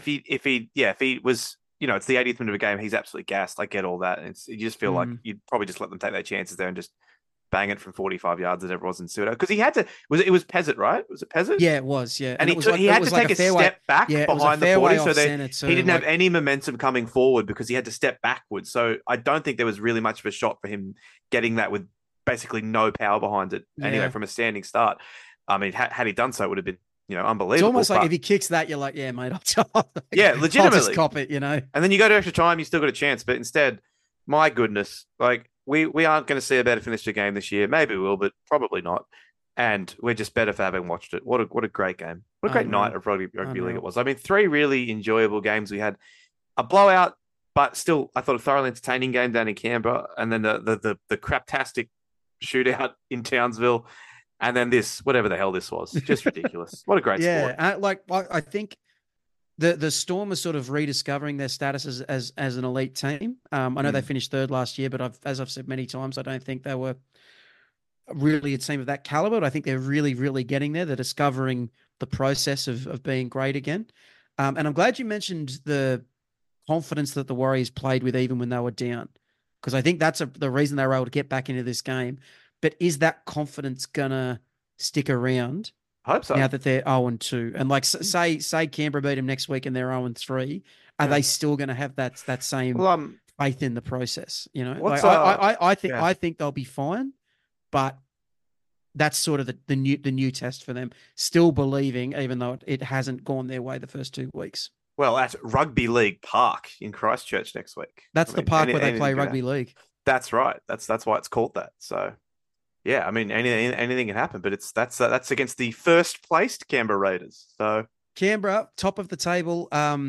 he was, it's the 80th minute of a game, he's absolutely gassed. I get all that. You just feel like you'd probably just let them take their chances there and just bang it from 45 yards as ever was in Pseudo. Because he had to, it was Pezzett, right? Was it Pezzett? Yeah, it was, yeah. And he had to take a step back behind the 40, so that he didn't have any momentum coming forward because he had to step backwards. So I don't think there was really much of a shot for him getting that with basically no power behind it anyway from a standing start. I mean, had he done so, it would have been, unbelievable. It's almost like if he kicks that, you're like, yeah, mate, legitimately. I'll just cop it, And then you go to extra time, you still got a chance. But instead, my goodness, like, we aren't going to see a better finish to game this year. Maybe we will, but probably not. And we're just better for having watched it. What a great game. What a great night of rugby league it was. I mean, 3 really enjoyable games. We had a blowout, but still, I thought a thoroughly entertaining game down in Canberra. And then the craptastic shootout in Townsville. And then this, whatever the hell this was. Just ridiculous. What a great sport. I think the Storm are sort of rediscovering their status as an elite team. I know they finished 3rd last year, but as I've said many times, I don't think they were really a team of that caliber. But I think they're really, really getting there. They're discovering the process of being great again. And I'm glad you mentioned the confidence that the Warriors played with even when they were down, because I think that's the reason they were able to get back into this game. But is that confidence gonna stick around? I hope so. Now that they're 0-2, and like say Canberra beat them next week and they're 0-3, are they still going to have that same faith in the process? I think they'll be fine, but that's sort of the new test for them. Still believing, even though it hasn't gone their way the first 2 weeks. Well, at Rugby League Park in Christchurch next week. That's the park where they play rugby league. That's right. That's why it's called that. So. Yeah, I mean, anything can happen, but that's against the first placed Canberra Raiders. So Canberra, top of the table.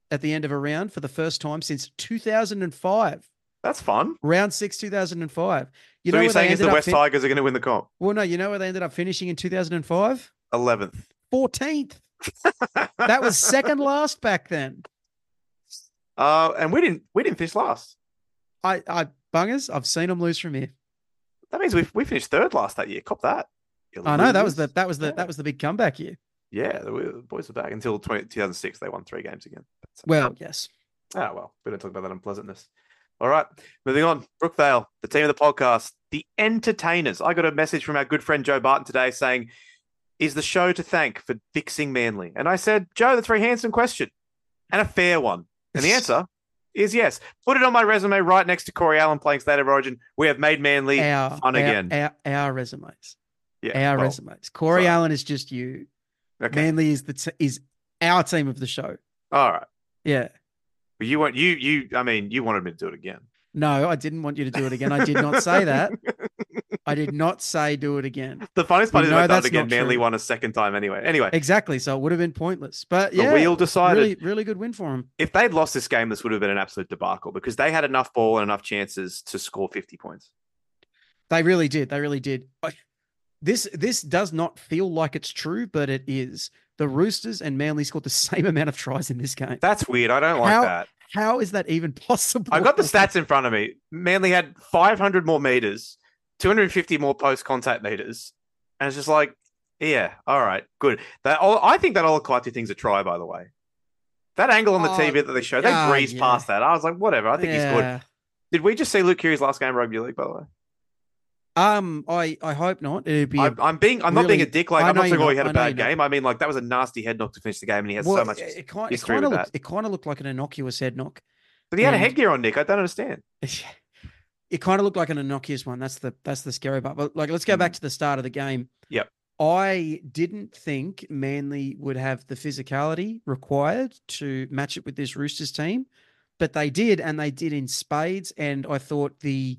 at the end of a round for the first time since 2005. That's fun. Round 6, 2005. You So know you're where they saying is the ended up West Tigers are going to win the comp? Well, no, you know where they ended up finishing in 2005? 11th. 14th. That was second last back then. And we didn't finish last. I bungers, I've seen them lose from here. That means we finished third last that year. Cop that. I know that was the big comeback year. Yeah, the boys were back until 2006. They won 3 games again. Well, yes. Ah, well, we don't talk about that unpleasantness. All right, moving on. Brookvale, the team of the podcast, the entertainers. I got a message from our good friend Joe Barton today saying, is the show to thank for fixing Manly? And I said, Joe, that's a very handsome question and a fair one. And the answer is yes. Put it on my resume right next to Corey Allen playing State of Origin. We have made Manly fun again. Our resumes. Yeah, our resumes. Corey Allen is just you. Okay. Manly is our team of the show. All right. Yeah. But you wanted me to do it again. No, I didn't want you to do it again. I did not say that. I did not say do it again. The funniest part is if I done it again, Manly won a second time anyway. Exactly. So it would have been pointless. But yeah, the wheel decided. Really, really good win for them. If they'd lost this game, this would have been an absolute debacle because they had enough ball and enough chances to score 50 points. They really did. They really did. This does not feel like it's true, but it is. The Roosters and Manly scored the same amount of tries in this game. That's weird. I don't like that. How is that even possible? I got the stats in front of me. Manly had 500 more meters, 250 more post-contact meters. And it's just like, yeah, all right, good. I think that Olakau'atu thing's a try, by the way. That angle on the TV that they showed, they breezed past that. I was like, whatever. I think he's good. Did we just see Luke Keary's last game of rugby league, by the way? I hope not. It'd be. I'm not being a dick. Like I'm not saying he had a bad game. I mean, like that was a nasty head knock to finish the game, and he had so much history with that. It kind of looked like an innocuous head knock. But he had a headgear on, Nick. I don't understand. It kind of looked like an innocuous one. That's the scary part. But like, let's go back to the start of the game. Yep. I didn't think Manly would have the physicality required to match it with this Roosters team, but they did, and they did in spades. And I thought the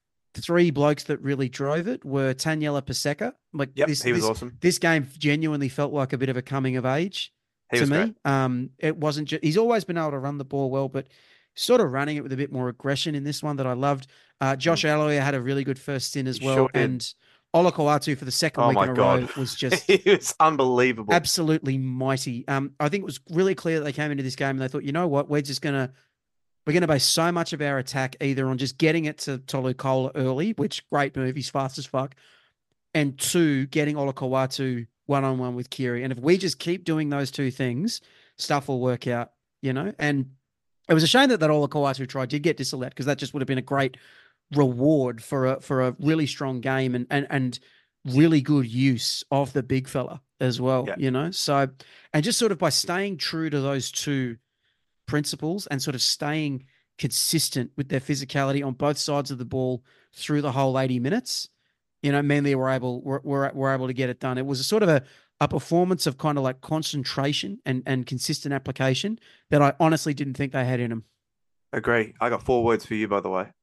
3 blokes that really drove it were Taniela Paseka. He was awesome. This game genuinely felt like a bit of a coming of age to me. Great. It wasn't just, he's always been able to run the ball well, but sort of running it with a bit more aggression in this one that I loved. Josh Aloiai had a really good first stint as well. Sure and Olakau'atu for the second week in a row was just it's unbelievable. Absolutely mighty. I think it was really clear that they came into this game and they thought, you know what, we're going to base so much of our attack either on just getting it to Tolu Koula early, which great move, he's fast as fuck, and 2, getting Olakau'atu one-on-one with Keary. And if we just keep doing those 2 things, stuff will work out, you know? And it was a shame that Olakau'atu try did get disallowed because that just would have been a great reward for a really strong game and really good use of the big fella as well, you know? So, and just sort of by staying true to those 2 principles and sort of staying consistent with their physicality on both sides of the ball through the whole 80 minutes, you know, Manly were able to get it done. It was a sort of a performance of kind of like concentration and consistent application that I honestly didn't think they had in them. Agree. I got 4 words for you, by the way.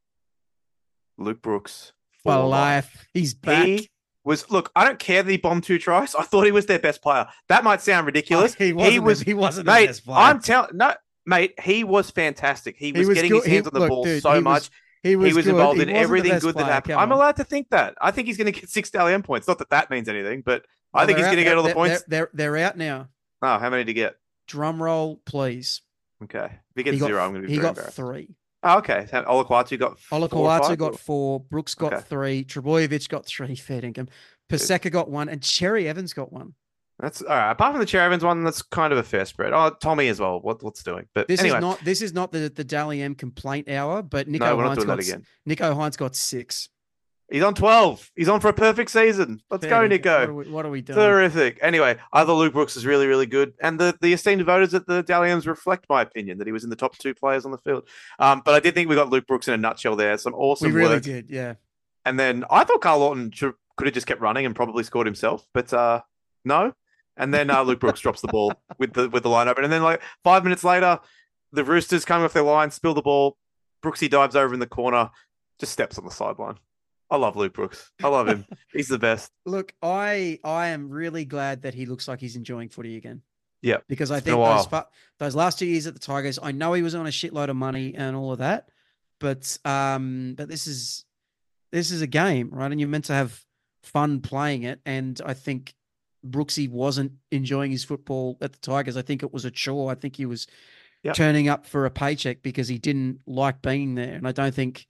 Luke Brooks. For life. He's back. Look, I don't care that he bombed 2 tries. I thought he was their best player. That might sound ridiculous. He wasn't their best player. Mate, he was fantastic. He was getting his hands on the ball so much. He was involved in everything good that happened. I'm allowed to think that. I think he's going to get 6 Dally M points. Not that means anything, but I think he's going to get all the points. They're out now. Oh, how many did he get? Drum roll, please. Okay. If he gets 0, I'm going to be very embarrassed. He got 3. Oh, okay. Olakau'atu got 4. Brooks got 3. Trebojevic got 3. Fair dinkum. Paseka got 1, and Cherry Evans got 1. That's all right. Apart from the Cherry Evans one, that's kind of a fair spread. Oh, Tommy as well. What's doing? But this anyway. This is not the Dally M complaint hour. But Nico Hines got 6. He's on 12. He's on for a perfect season. Let's go, Nico. What are we doing? Terrific. Anyway, I thought Luke Brooks is really, really good. And the esteemed voters at the Dally M's reflect my opinion that he was in the top 2 players on the field. But I did think we got Luke Brooks in a nutshell there. Some awesome work. We really did, yeah. And then I thought Carl Lawton could have just kept running and probably scored himself. But no. And then Luke Brooks drops the ball with the line open. And then like 5 minutes later, the Roosters coming off their line, spill the ball. Brooksy dives over in the corner, just steps on the sideline. I love Luke Brooks. I love him. He's the best. Look, I am really glad that he looks like he's enjoying footy again. Yeah, because I it's been a think while. those last 2 years at the Tigers, I know he was on a shitload of money and all of that, but this is a game, right? And you're meant to have fun playing it. And I think Brooksy wasn't enjoying his football at the Tigers. I think it was a chore. I think he was Yep. turning up for a paycheck because he didn't like being there. And I don't think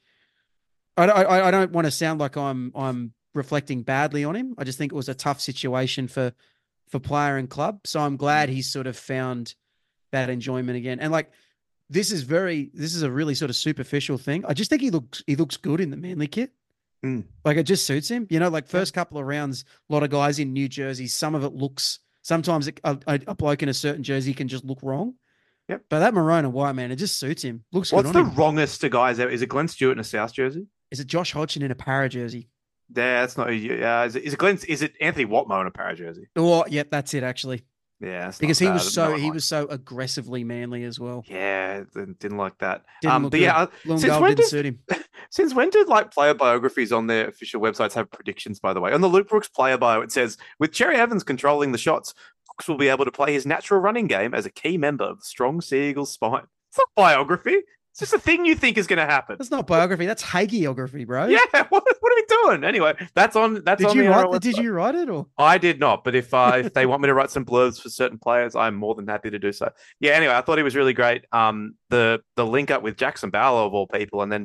I don't want to sound like I'm reflecting badly on him. I just think it was a tough situation for player and club. So I'm glad he's sort of found that enjoyment again. And like this is a really sort of superficial thing. I just think he looks good in the Manly kit. Mm. Like it just suits him. Like Yeah. first couple of rounds, a lot of guys in new jerseys, some of it looks, sometimes a bloke in a certain jersey can just look wrong. Yep. But that maroon and white, man, it just suits him. Looks What's good the on him. wrongest to guys out? Is it Glenn Stewart in a South jersey? Is it Josh Hodgson in a para jersey? Yeah, that's not. Yeah, is it Glenn? Is it Anthony Watmo in a para jersey? Oh, yep, that's it actually. Yeah, that's Because not he bad. was so No, he was so aggressively manly as well. yeah, didn't like that. Didn't look But good. yeah, Long since goal when didn't does suit him. since when did like player biographies on their official websites have predictions? By the way, on the Luke Brooks player bio, it says with Cherry Evans controlling the shots, Brooks will be able to play his natural running game as a key member of the strong Sea Eagles spine. It's not biography. It's just a thing you think is going to happen. That's not biography. That's hagiography, bro. Yeah, what are we doing? Anyway, that's on. That's Did on you the write? NRL Did website. you write it or? I did not, but if they want me to write some blurbs for certain players, I'm more than happy to do so. Yeah. Anyway, I thought he was really great. The link up with Jackson Barlow of all people, and then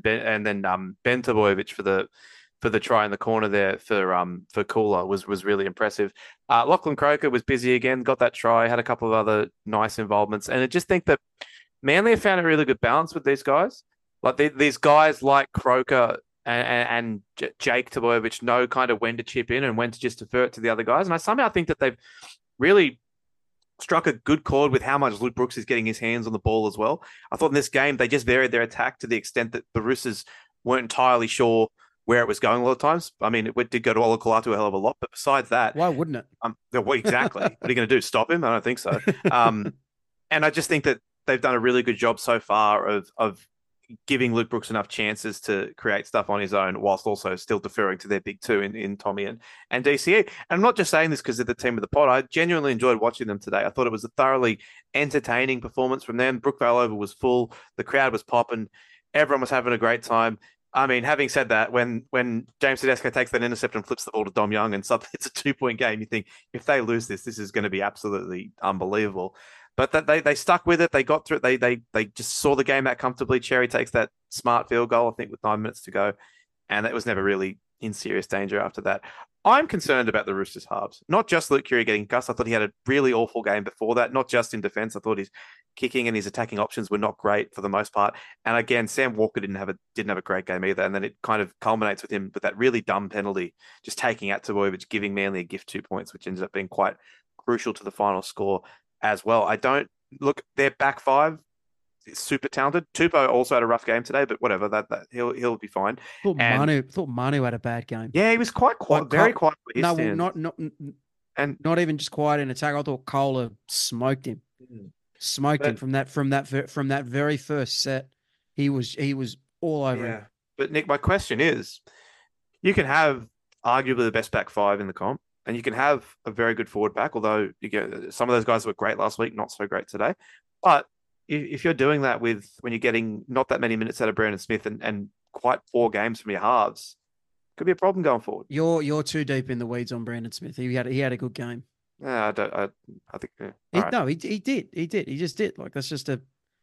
Ben Trbojevic for the try in the corner there for Cooler was really impressive. Lachlan Croker was busy again, got that try, had a couple of other nice involvements, and I just think that Manly have found a really good balance with these guys. Like these guys like Croker and Jake Trbojevic know kind of when to chip in and when to just defer it to the other guys. And I somehow think that they've really struck a good chord with how much Luke Brooks is getting his hands on the ball as well. I thought in this game, they just varied their attack to the extent that the Roosters weren't entirely sure where it was going a lot of times. I mean, it did go to Olakulatu a hell of a lot, but besides that, Why wouldn't it? well, exactly. What are you going to do? Stop him? I don't think so. And I just think that they've done a really good job so far of giving Luke Brooks enough chances to create stuff on his own, whilst also still deferring to their big two in Tommy and DCE. And I'm not just saying this because they're the team of the pod. I genuinely enjoyed watching them today. I thought it was a thoroughly entertaining performance from them. Brookvale Oval was full. The crowd was popping. Everyone was having a great time. I mean, having said that, when James Tedesco takes that intercept and flips the ball to Dom Young and suddenly it's a 2-point game, you think if they lose this is going to be absolutely unbelievable. But that they stuck with it. They got through it. They just saw the game out comfortably. Cherry takes that smart field goal, I think, with 9 minutes to go. And that was never really in serious danger after that. I'm concerned about the Roosters halves. Not just Luke Keary getting cussed. I thought he had a really awful game before that, not just in defense. I thought his kicking and his attacking options were not great for the most part. And again, Sam Walker didn't have a great game either. And then it kind of culminates with him with that really dumb penalty, just taking out Trbojevic, giving Manly a gift 2 points, which ended up being quite crucial to the final score as well. I don't look, their back five is super talented. Tupou also had a rough game today, but whatever, that he'll be fine. Thought Manu had a bad game. Yeah, he was quite quiet, very quiet. No, well, not even just quiet in attack. I thought Kohler smoked him. Smoked him from that very first set. He was all over him. But Nick, my question is, you can have arguably the best back five in the comp, and you can have a very good forward back, although you get some of those guys were great last week, not so great today. But if you're doing that when you're getting not that many minutes out of Brandon Smith and quite poor games from your halves, could be a problem going forward. You're too deep in the weeds on Brandon Smith. He had a good game. Yeah, I think. Yeah. No, he did. He just did. Like that's just an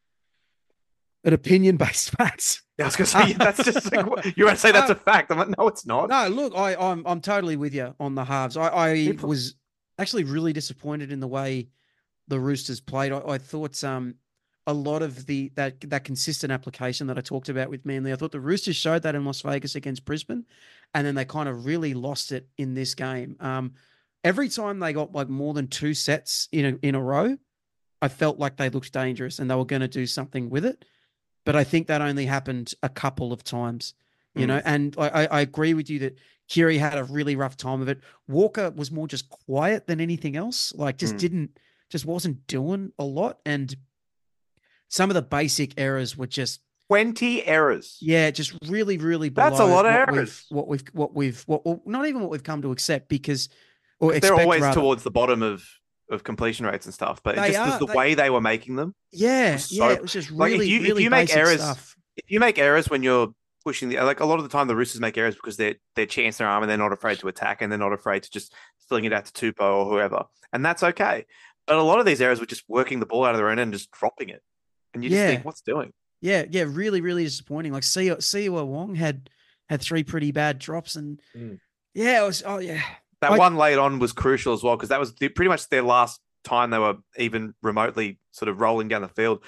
opinion-based fact. Yeah, I was going to say that's just like, you're going to say that's a fact. I'm like, no, it's not. No, look, I'm totally with you on the halves. I was actually really disappointed in the way the Roosters played. I thought a lot of that consistent application that I talked about with Manly, I thought the Roosters showed that in Las Vegas against Brisbane, and then they kind of really lost it in this game. Every time they got like more than 2 sets in a row, I felt like they looked dangerous and they were going to do something with it. But I think that only happened a couple of times, and I agree with you that Keary had a really rough time of it. Walker was more just quiet than anything else. Like just wasn't doing a lot. And some of the basic errors were just 20 errors. Yeah. Just really, really below. That's a lot of errors. Not even what we've come to accept they're always towards the bottom of of completion rates and stuff, but it They just was are. the way they were making them. Yeah, So it was just like really, if really you make basic errors, stuff. if you make errors when you're pushing like a lot of the time the Roosters make errors because they're chancing their arm and they're not afraid to attack and they're not afraid to just fling it out to Tupou or whoever, and that's okay. But a lot of these errors were just working the ball out of their own end and just dropping it, and you just think, what's doing? Yeah, really, really disappointing. Like Siua Wong had 3 pretty bad drops, and yeah, it was. Oh yeah, that one late on was crucial as well because that was pretty much their last time they were even remotely sort of rolling down the field.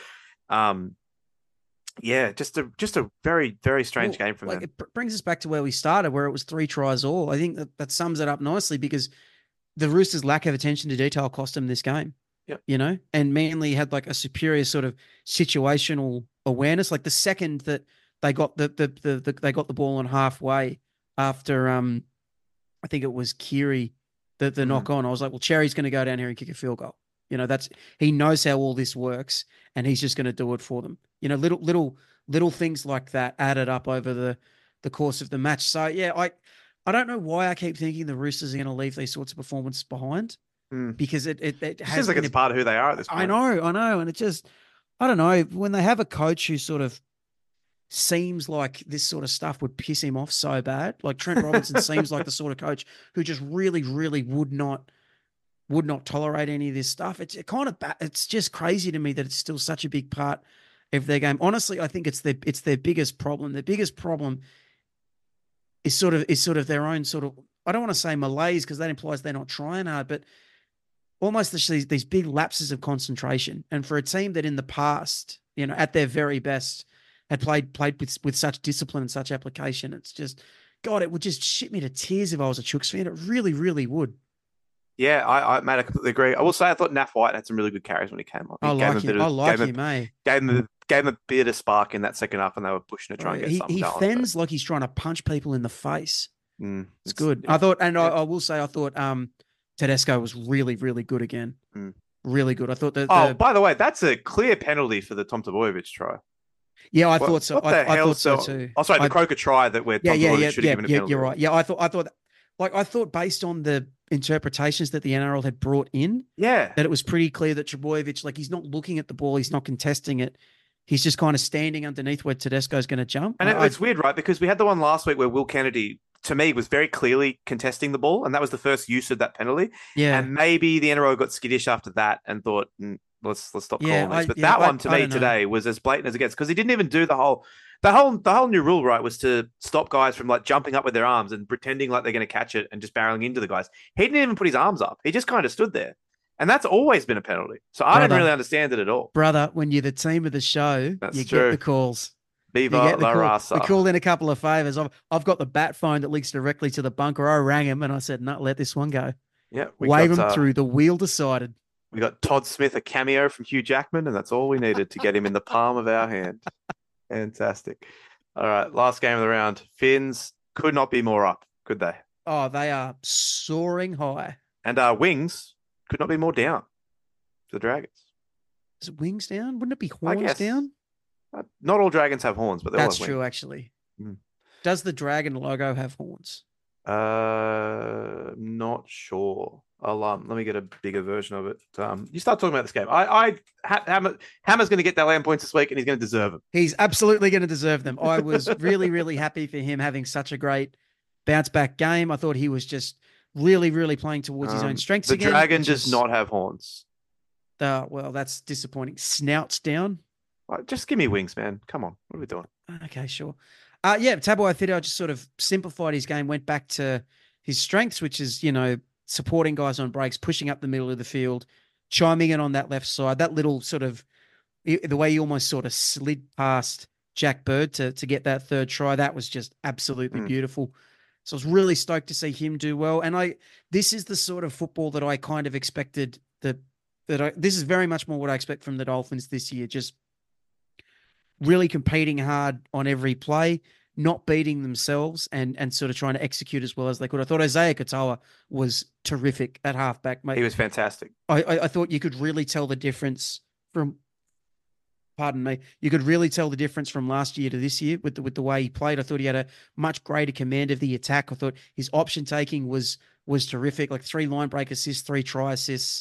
Yeah, just a very, very strange game from them. It brings us back to where we started, where it was 3 tries all. I think that sums it up nicely because the Roosters' lack of attention to detail cost them this game. Yeah, you know, and Manly had like a superior sort of situational awareness. Like the second that they got they got the ball on halfway after I think it was Keary the knock on. I was like, well, Cherry's going to go down here and kick a field goal. You know, he knows how all this works, and he's just going to do it for them. You know, little things like that added up over the course of the match. So yeah, I don't know why I keep thinking the Roosters are going to leave these sorts of performances behind. Because it seems like it's part of who they are at this point. I know. And it just, I don't know, when they have a coach who sort of seems like this sort of stuff would piss him off so bad, like Trent Robinson seems like the sort of coach who just really, really would not tolerate any of this stuff. It's just crazy to me that it's still such a big part of their game. Honestly, I think it's their biggest problem. Their biggest problem is sort of their own sort of, I don't want to say malaise because that implies they're not trying hard, but almost these big lapses of concentration. And for a team that in the past, you know, at their very best had played with such discipline and such application, it's just, God, it would just shit me to tears if I was a Chooks fan. It really, really would. Yeah, mate, I completely agree. I will say I thought Naf White had some really good carries when he came on. I like him, eh? Gave him a bit of spark in that second half and they were pushing to try and get something going. He fends like he's trying to punch people in the face. It's good. Yeah. I thought, and I will say, I thought Tedesco was really, really good again. Really good. I thought that. By the way, that's a clear penalty for the Tom Trbojevic try. Yeah, I thought so. I thought so too. Oh, sorry, the Croker try that where Tom Trbojevic should have given a penalty. You're right. Yeah, I thought based on the interpretations that the NRL had brought in, that it was pretty clear that Trbojevic, like, he's not looking at the ball, he's not contesting it. He's just kind of standing underneath where Tedesco's going to jump. And it's weird, right? Because we had the one last week where Will Kennedy, to me, was very clearly contesting the ball, and that was the first use of that penalty. Yeah. And maybe the NRL got skittish after that and thought, let's stop calling this. But that one to me today was as blatant as it gets because he didn't even do the whole new rule, right, was to stop guys from like jumping up with their arms and pretending like they're going to catch it and just barreling into the guys. He didn't even put his arms up. He just kind of stood there. And that's always been a penalty. So I don't really understand it at all. Brother, when you're the team of the show, you get the calls. Viva la raza. We called in a couple of favors. I've got the bat phone that links directly to the bunker. I rang him and I said, no, let this one go. Yeah. Wave him through. The wheel decided. We got Todd Smith, a cameo from Hugh Jackman, and that's all we needed to get him in the palm of our hand. Fantastic. All right, last game of the round. Finns could not be more up, could they? Oh, they are soaring high. And Wings could not be more down for the Dragons. Is it Wings down? Wouldn't it be Horns down? Not all dragons have horns, but they all have wings. That's true, actually. Does the dragon logo have horns? Not sure. I'll let me get a bigger version of it. You start talking about this game. Hammer's going to get that land points this week, and he's going to deserve them. He's absolutely going to deserve them. I was really, really happy for him having such a great bounce back game. I thought he was just really, really playing towards his own strengths again. The dragon does not have horns. Well, that's disappointing. Snouts down. Just give me wings, man. Come on. What are we doing? Okay, sure. Tabuai-Fidow just sort of simplified his game, went back to his strengths, which is, you know, supporting guys on breaks, pushing up the middle of the field, chiming in on that left side, that little sort of, the way he almost sort of slid past Jack Bird to get that third try, that was just absolutely beautiful. So I was really stoked to see him do well. And this is the sort of football that I kind of expected this is very much more what I expect from the Dolphins this year. Just really competing hard on every play, not beating themselves and sort of trying to execute as well as they could. I thought Isaiah Katoa was terrific at halfback, mate. He was fantastic. I thought you could really tell the difference from, you could really tell the difference from last year to this year with the way he played. I thought he had a much greater command of the attack. I thought his option taking was terrific, like 3 line break assists, 3 try assists.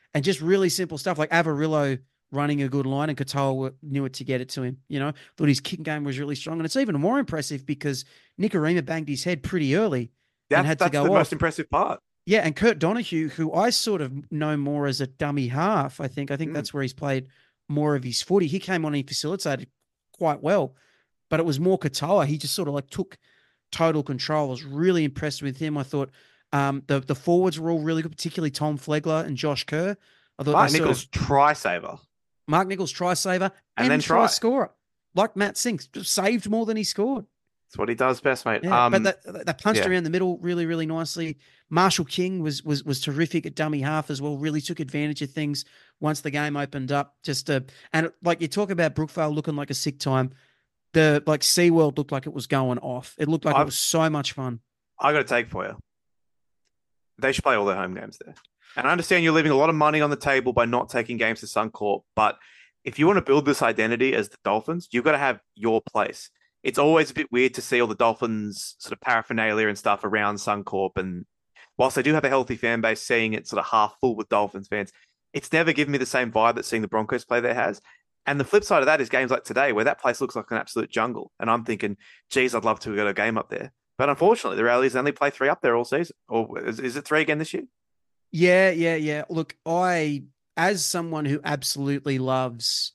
and just really simple stuff like Avarillo running a good line and Katoa knew it to get it to him. Thought his kicking game was really strong. And it's even more impressive because Nikorima banged his head pretty early and had to go the off. most impressive part. Yeah, and Kurt Donahue, who I sort of know more as a dummy half, I think that's where he's played more of his footy. He came on and he facilitated quite well, but it was more Katoa. He just sort of like took total control. I was really impressed with him. I thought the forwards were all really good, particularly Tom Flegler and Josh Kerr. I thought Mark Nichols try saver. Mark Nichols try saver and then try scorer. Like Matt Singh, saved more than he scored. That's what he does best, mate. Yeah, but that punched around the middle really, really nicely. Marshall King was terrific at dummy half as well. Really took advantage of things once the game opened up. And like you talk about Brookvale looking like a sick time. The SeaWorld looked like it was going off. It looked like it was so much fun. I got a take for you. They should play all their home games there. And I understand you're leaving a lot of money on the table by not taking games to Suncorp, but if you want to build this identity as the Dolphins, you've got to have your place. It's always a bit weird to see all the Dolphins sort of paraphernalia and stuff around Suncorp. And whilst they do have a healthy fan base, seeing it sort of half full with Dolphins fans, it's never given me the same vibe that seeing the Broncos play there has. And the flip side of that is games like today, where that place looks like an absolute jungle. And I'm thinking, geez, I'd love to go to a game up there. But unfortunately, the Rallies only play 3 up there all season. Or is it 3 again this year? Yeah. Look, as someone who absolutely loves,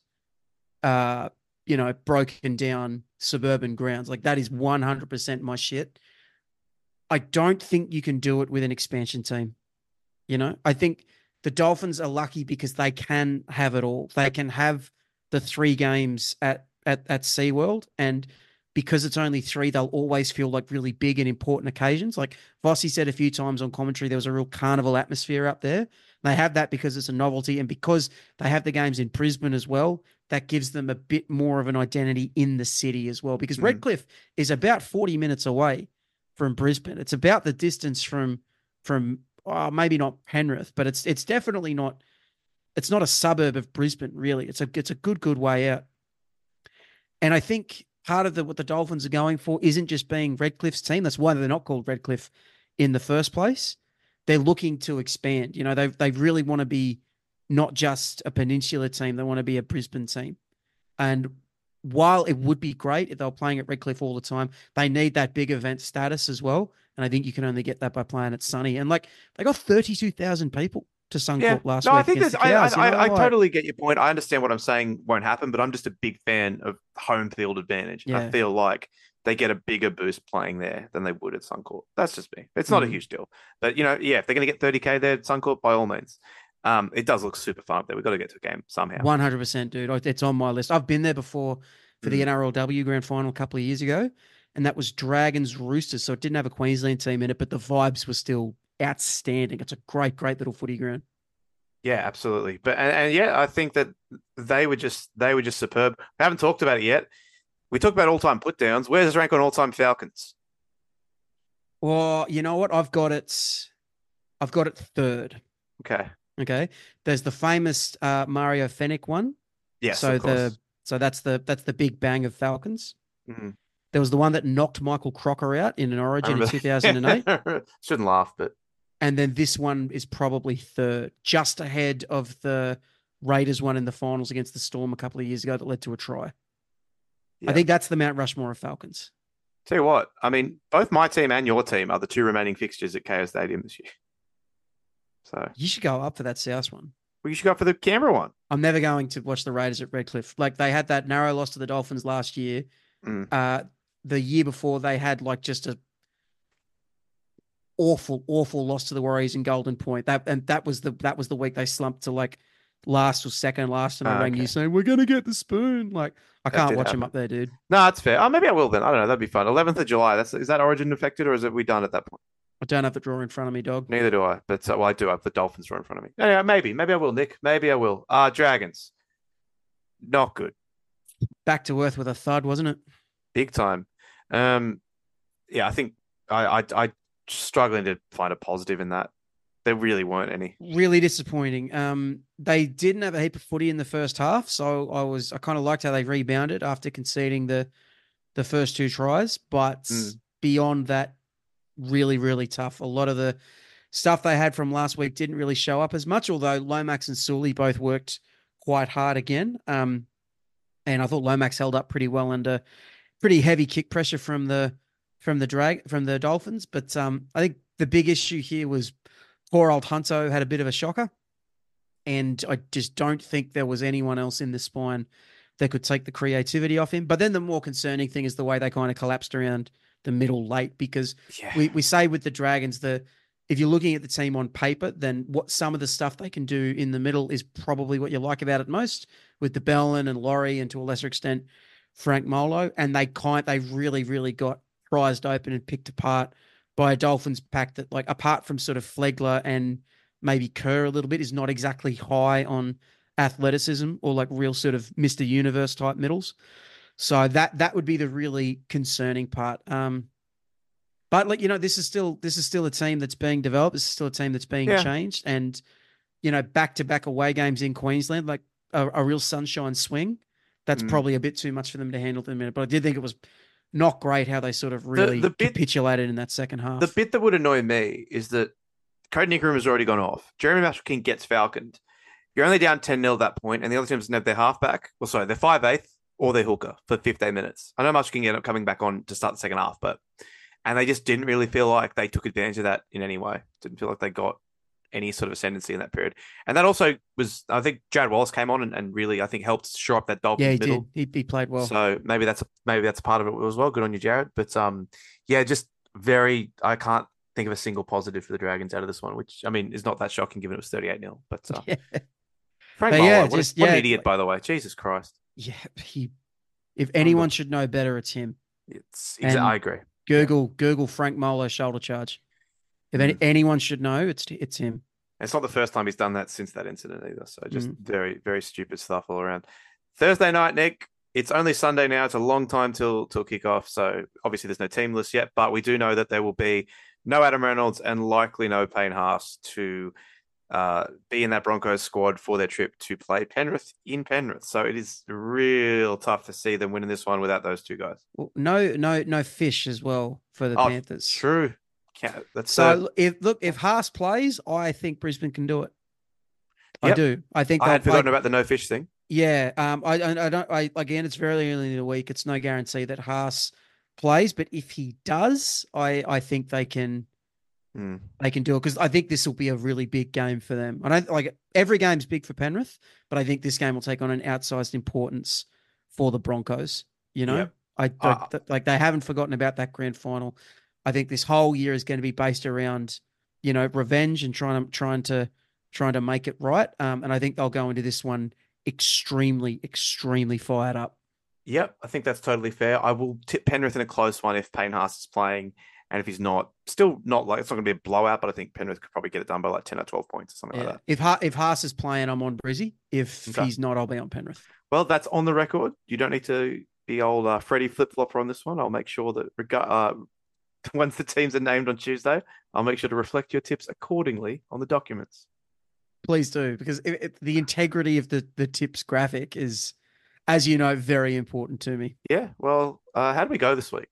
broken down suburban grounds, like that is 100% my shit. I don't think you can do it with an expansion team. I think the Dolphins are lucky because they can have it all. They can have the 3 games at SeaWorld, and because it's only 3, they'll always feel like really big and important occasions. Like Vossi said a few times on commentary, there was a real carnival atmosphere up there. They have that because it's a novelty, and because they have the games in Brisbane as well, that gives them a bit more of an identity in the city as well. Because Redcliffe is about 40 minutes away from Brisbane. It's about the distance from maybe not Penrith, but it's definitely not. It's not a suburb of Brisbane, really. It's a good way out. And I think part of what the Dolphins are going for isn't just being Redcliffe's team. That's why they're not called Redcliffe in the first place. They're looking to expand. They really want to be not just a Peninsula team. They want to be a Brisbane team. And while it would be great if they were playing at Redcliffe all the time, they need that big event status as well. And I think you can only get that by playing at Sunny. And they got 32,000 people to Suncorp last week. I think I totally get your point. I understand what I'm saying won't happen, but I'm just a big fan of home field advantage. Yeah. I feel like they get a bigger boost playing there than they would at Suncorp. That's just me. It's not a huge deal. But, if they're going to get 30K there at Suncorp, by all means. It does look super fun up there. We've got to get to a game somehow. 100%, dude. It's on my list. I've been there before for the NRLW Grand Final a couple of years ago, and that was Dragons Roosters, so it didn't have a Queensland team in it, but the vibes were still outstanding. It's a great little footy ground. Yeah, absolutely. But and I think that they were just superb. We haven't talked about it yet. We talked about all-time put-downs. Where does it rank on all-time Falcons? Well, you know what? I've got it 3rd. Okay. There's the famous Mario Fenech one. Yes, so of course. So that's the big bang of Falcons. Mm-hmm. There was the one that knocked Michael Crocker out in an Origin in 2008. Shouldn't laugh, but. And then this one is probably 3rd, just ahead of the Raiders one in the finals against the Storm a couple of years ago that led to a try. Yeah. I think that's the Mount Rushmore of Falcons. Tell you what, I mean, both my team and your team are the 2 remaining fixtures at KO Stadium this year. So you should go up for that South one. Well, you should go up for the Canberra one. I'm never going to watch the Raiders at Redcliffe. They had that narrow loss to the Dolphins last year. The year before, they had just a awful loss to the Warriors in Golden Point. That was the week they slumped to last or second last, and I rang you saying we're gonna get the spoon. I can't watch him up there, dude. No, that's fair. Oh, maybe I will then. I don't know. That'd be fun. 11th of July. Is that Origin affected, or is it we done at that point? I don't have the draw in front of me, dog. Neither do I. But I do have the Dolphins draw in front of me. Anyway, maybe I will, Nick. Maybe I will. Dragons, not good. Back to earth with a thud, wasn't it? Big time. I think I struggling to find a positive in that. There really weren't any. Really disappointing. They didn't have a heap of footy in the first half, so I kind of liked how they rebounded after conceding the first 2 tries. But beyond that, really, really tough. A lot of the stuff they had from last week didn't really show up as much, although Lomax and Sully both worked quite hard again. And I thought Lomax held up pretty well under pretty heavy kick pressure from the Dolphins. But I think the big issue here was poor old Hunto had a bit of a shocker. And I just don't think there was anyone else in the spine that could take the creativity off him. But then the more concerning thing is the way they kind of collapsed around the middle late, because we say with the Dragons, if you're looking at the team on paper, then what some of the stuff they can do in the middle is probably what you like about it most, with the Bellin and Laurie and to a lesser extent Frank Molo. And they really, really got prized open and picked apart by a Dolphins pack that, like, apart from sort of Flegler and maybe Kerr a little bit, is not exactly high on athleticism or like real sort of Mr. Universe type middles. So that would be the really concerning part. But like, this is still a team that's being developed. This is still a team that's being changed. And, back-to-back away games in Queensland, like a real sunshine swing, that's probably a bit too much for them to handle at the minute. But I did think it was not great how they sort of really capitulated in that second half. The bit that would annoy me is that Cody Nickerham has already gone off. Jeremy Marshall-King gets falconed. You're only down 10-0 at that point, and the other team doesn't have their halfback. Well, sorry, their 5/8 or their hooker for 15 minutes. I know Marshall-King ended up coming back on to start the second half, and they just didn't really feel like they took advantage of that in any way. Didn't feel like they got any sort of ascendancy in that period. And that also was, I think, Jared Wallace came on and really, I think, helped shore up that Dolphins middle. Did. He played well. So maybe that's part of it as well. Good on you, Jared. But just I can't think of a single positive for the Dragons out of this one, which, I mean, is not that shocking given it was 38-0. But Frank Molo, what an idiot, by the way. Jesus Christ. Yeah, if anyone should know better, it's him. I agree. Google Frank Molo shoulder charge. If anyone should know, it's him. It's not the first time he's done that since that incident either. So just very, very stupid stuff all around. Thursday night, Nick. It's only Sunday now. It's a long time till kickoff. So obviously there's no team list yet, but we do know that there will be no Adam Reynolds and likely no Payne Haas to be in that Broncos squad for their trip to play Penrith in Penrith. So it is real tough to see them winning this one without those two guys. Well, no Fish as well for the Panthers. True. If Haas plays, I think Brisbane can do it. Yep. I do. I think I had forgotten about the no Fish thing. Yeah. Again, it's very early in the week. It's no guarantee that Haas plays, but if he does, I think they can. They can do it, because I think this will be a really big game for them. I don't like every game's big for Penrith, but I think this game will take on an outsized importance for the Broncos. Yep. They haven't forgotten about that grand final. I think this whole year is going to be based around, revenge and trying to make it right. And I think they'll go into this one extremely, extremely fired up. Yep, I think that's totally fair. I will tip Penrith in a close one if Payne Haas is playing. And if he's not, still not like, it's not going to be a blowout, but I think Penrith could probably get it done by like 10 or 12 points or something like that. If Haas is playing, I'm on Brizzy. If he's not, I'll be on Penrith. Well, that's on the record. You don't need to be old Freddie flip-flopper on this one. I'll make sure that once the teams are named on Tuesday, I'll make sure to reflect your tips accordingly on the documents. Please do, because the integrity of the tips graphic is, as you know, very important to me. Yeah. Well, how do we go this week?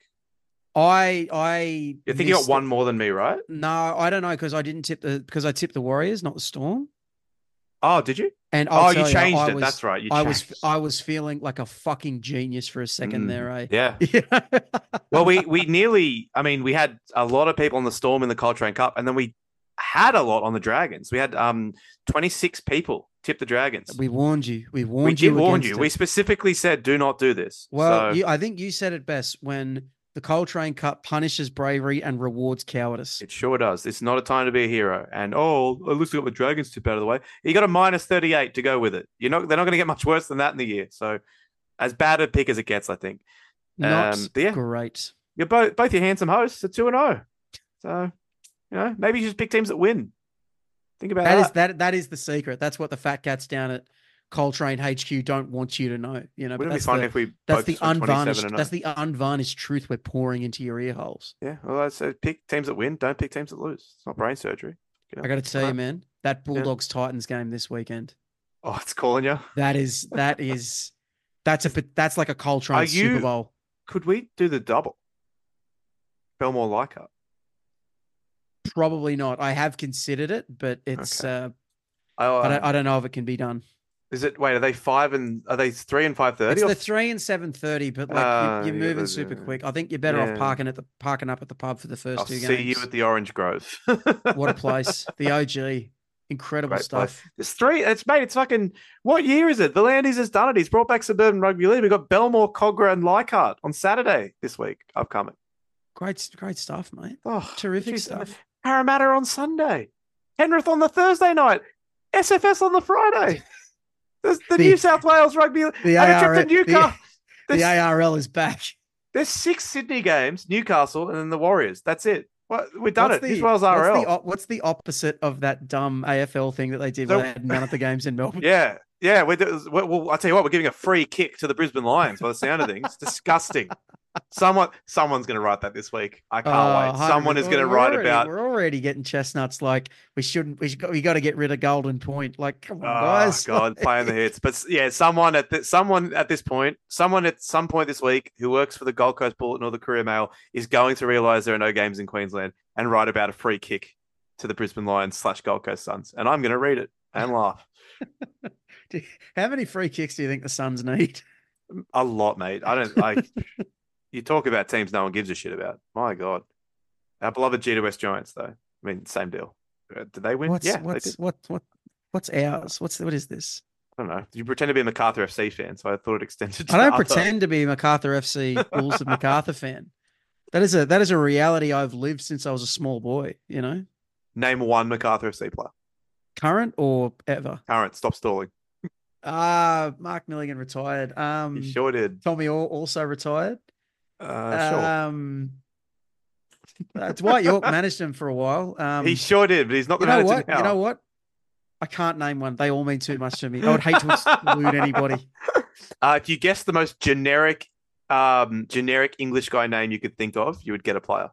I think you got one more than me, right? No, I don't know, because I tipped the Warriors, not the Storm. Oh, did you? And you changed it. That's right. I was feeling like a fucking genius for a second there, eh? Yeah. Well, we nearly. I mean, we had a lot of people on the Storm in the Coltrane Cup, and then we had a lot on the Dragons. We had 26 people tip the Dragons. We warned you. We did warn you. We specifically said, do not do this. Well, I think you said it best when the Coltrane Cup punishes bravery and rewards cowardice. It sure does. It's not a time to be a hero. And, at least we got the Dragons tip out of the way. You got a minus 38 to go with it. They're not going to get much worse than that in the year. So as bad a pick as it gets, I think. Not great. You're both your handsome hosts are 2-0. So, maybe you just pick teams that win. Think about that. That is the secret. That's what the fat cats down at Coltrane HQ don't want you to know. Wouldn't it be fun if we that's the unvarnished truth we're pouring into your ear holes. Yeah. Well, I said pick teams that win, don't pick teams that lose. It's not brain surgery. I got to tell you, man, that Bulldogs Titans game this weekend. Oh, it's calling you. That's like a Coltrane Super Bowl. Could we do the double? Belmore Leichhardt. Probably not. I have considered it, but it's Okay. I don't know if it can be done. Is it? Wait, are they 3 and 5:30? It's the Or 3 and 7:30, but like you're you got moving super quick. I think you're better off yeah. parking up at the pub for the I'll first two see you games. at the Orange Grove. What a place. The OG. Incredible Great place. stuff. There's three. It's fucking. What year is it? V'landys has done it. He's brought back suburban rugby league. We've got Belmore, Cogra, and Leichhardt on Saturday this week. Upcoming. Great stuff, mate. Oh, Terrific geez, stuff. Parramatta on Sunday. Penrith on the Thursday night. SFS on the Friday. The New South Wales rugby. The ARL, the ARL is back. There's 6 Sydney games, Newcastle, and then the Warriors. That's it. What we've done it. New South Wales RL. What's the opposite of that dumb AFL thing that they did? So- Where they had none of the games in Melbourne. Yeah. Well, I'll tell you what, we're giving a free kick to the Brisbane Lions by the sound of things. Disgusting. Someone's going to write that this week. I can't wait. Someone is going to write about. We're already getting chestnuts. Like we got to get rid of Golden Point. Like, come on, Oh guys. God, playing the hits. But yeah, someone at some point this week who works for the Gold Coast Bulletin or the Courier Mail is going to realise there are no games in Queensland and write about a free kick to the Brisbane Lions / Gold Coast Suns, and I'm going to read it and laugh. How many free kicks do you think the Suns need? A lot, mate. I don't like. You talk about teams no one gives a shit about. My God, our beloved GWS Giants, though. I mean, same deal. Did they win? What's They what's did. what's ours? What is this? I don't know. You pretend to be a MacArthur FC fan, so I thought it extended. To I don't other- pretend to be a MacArthur FC Bulls of MacArthur fan. That is a reality I've lived since I was a small boy. You know, Name one MacArthur FC player. current or ever. Current. Stop stalling. Mark Milligan retired. You sure did. Tommy also retired. Sure. Dwight York managed him for a while. He sure did, but he's not the you know manager what? now. You know what? I can't name one. They all mean too much to me. I would hate to exclude anybody. If you guess the most generic English guy name you could think of, you would get a player.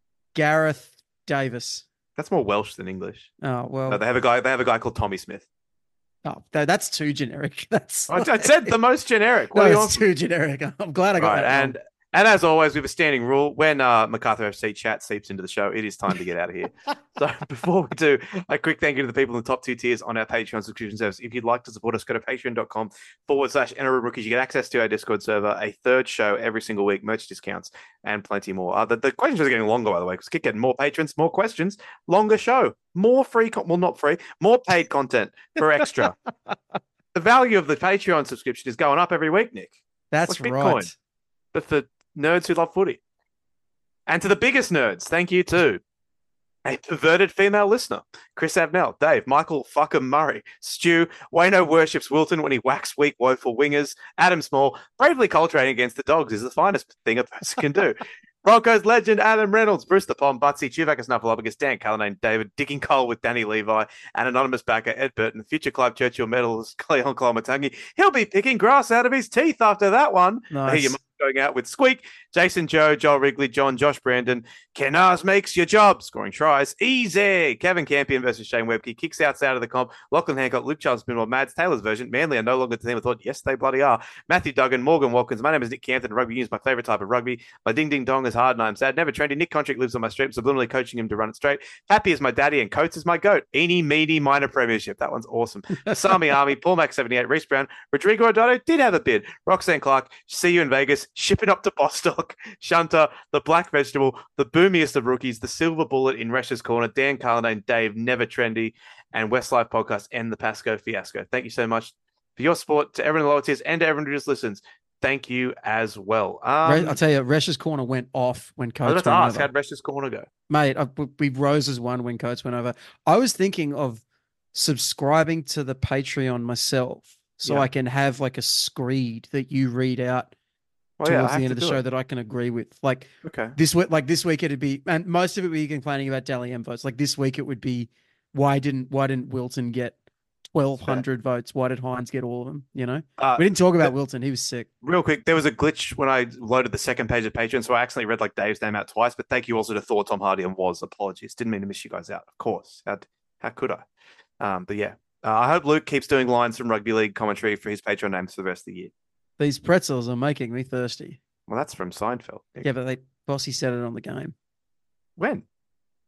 Gareth Davis. That's more Welsh than English. Oh well. No, they have a guy called Tommy Smith. Oh, that's too generic. That's I said the most generic. no, What do you it's want? too generic. I'm glad I got Right, that wrong. and as always, we have a standing rule. When MacArthur FC chat seeps into the show, it is time to get out of here. So before we do, a quick thank you to the people in the top 2 tiers on our Patreon subscription service. If you'd like to support us, go to patreon.com/NRL Rookies. You get access to our Discord server, a third show every single week, merch discounts, and plenty more. The questions are getting longer, by the way, because keep getting more patrons, more questions, longer show, more free, not free, more paid content for extra. The value of the Patreon subscription is going up every week, Nick. That's like right. Bitcoin. But for nerds who love footy. And to the biggest nerds, thank you to a perverted female listener, Chris Abnell, Dave, Michael fucking Murray, Stu, Wayno worships Wilton when he whacks weak, woeful wingers, Adam Small, bravely culturating against the Dogs is the finest thing a person can do. Broncos legend Adam Reynolds, Bruce the Pom, Butsy, Chewbacca Snuffleupagus, Dan Cullinane, David, Digging Coal with Danny Levi, and anonymous backer Ed Burton, future Club Churchill medalist Cleon Colomatangi. He'll be picking grass out of his teeth after that one. I hear your mum going out with Squeak, Jason Joe, Joel Wrigley, Josh Brandon. Kennars makes your job, scoring tries. Easy. Kevin Campion versus Shane Webke. Kicks outside of the comp. Lachlan Hancock, Luke Charles, Spinwell, Mads, Taylor's version. Manly are no longer the team I thought. Yes, they bloody are. Matthew Duggan, Morgan Watkins. My name is Nick Campton. Rugby union is my favorite type of rugby. My ding ding dong is hard and I'm sad. Never trendy. Nick Contrick lives on my street, subliminally coaching him to run it straight. Happy is my daddy and Coates is my goat. Eeny, meeny, minor premiership. That one's awesome. Sami Army, Paul Mac 78, Reese Brown, Rodrigo Odado did have a bid. Roxanne Clark, see you in Vegas. Shipping up to Bostock. Shunter, the black vegetable, the boomiest of rookies, the silver bullet in Resh's corner, Dan Carlin, Dave, Never Trendy, and Westlife Podcast and the Pasco Fiasco. Thank you so much for your support to everyone in the lower tiers and to everyone who just listens. Thank you as well. I'll tell you, Resh's corner went off when I was Coates about went to ask, over. how'd Resh's corner go? Mate, we Roses won when Coates went over. I was thinking of subscribing to the Patreon myself so Yeah. I can have like a screed that you read out Well, yeah, I towards have the end to of the do show it. that I can agree with. Like Okay. this week it'd be, and most of it we complaining about Dally M votes. Like this week it would be, why didn't Wilton get 1,200 votes? Why did Hines get all of them? You know, we didn't talk about Wilton. He was sick. Real quick, there was a glitch when I loaded the second page of Patreon, so I accidentally read like Dave's name out twice. But thank you also to Thor, Tom Hardy, and Was. Apologies, didn't mean to miss you guys out. Of course, how could I? But yeah, I hope Luke keeps doing lines from rugby league commentary for his Patreon names for the rest of the year. These pretzels are making me thirsty. Well, that's from Seinfeld. Yeah, but Bossy said it on the game. When?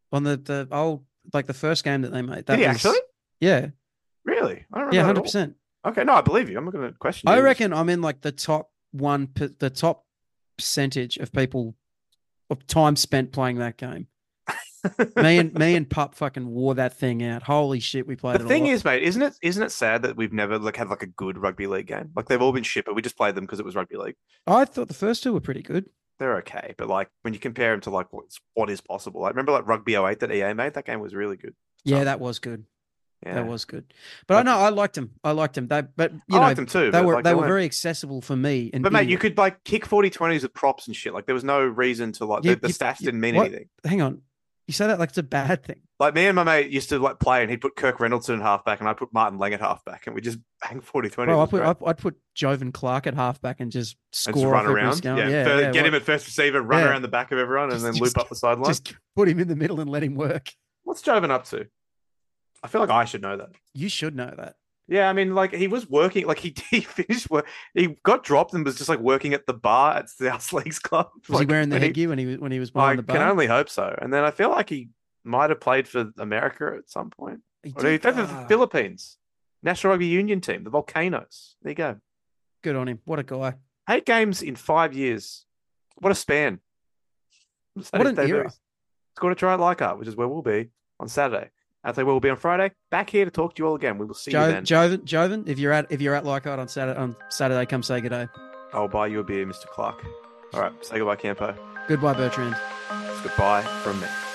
on the old, like the first game that they made. Did he actually? Yeah. Really? I don't remember. Yeah, that at all. 100%. Okay, no, I believe you. I'm not going to question I you. reckon I'm in like the top the top percentage of people of time spent playing that game. me and Pup fucking wore that thing out. Holy shit, we played The it thing a lot. is, mate, isn't it sad that we've never like had like a good rugby league game? Like they've all been shit, but we just played them because it was rugby league. I thought the first two were pretty good. They're okay, but like when you compare them to like what is possible, like remember like Rugby 08 that EA made? That game was really good. Yeah, that was good. Yeah. That was good. But I know I liked them. I liked them. But you I know, liked them too. they but, were like, they were weren't- very accessible for me. And But mate, you could like kick 40-20s with props and shit. Like there was no reason to like the stats didn't mean anything. Hang on, you say that like it's a bad thing. Like me and my mate used to like play, and he'd put Kirk Reynolds in halfback, and I put Martin Lang at halfback, and we just bang 40-20. Bro, I'd put Jovan Clark at halfback and just and just score run off every around. scale. Yeah, get him at first receiver, run around the back of everyone, and then loop up the sideline. Just put him in the middle and let him work. What's Jovan up to? I feel like I should know that. You should know that. Yeah, I mean, like he was working, like he finished work. He got dropped and was just like working at the bar at the South Lakes Club. Was like, he wearing the headgear when he was behind the bar? I can only hope so. And then I feel like he might have played for America at some point. He played for the Philippines National Rugby Union team, the Volcanoes. There you go. Good on him. What a guy. 8 games in 5 years. What a span. What an era. Scored a try at Leichhardt, which is where we'll be on Saturday. I think we'll be on Friday. Back here to talk to you all again. We will see you then. Jovan, if you're at Leichhardt on Saturday, come say good day. I'll buy you a beer, Mr. Clark. All right, say goodbye, Campo. Goodbye, Bertrand. It's goodbye from me.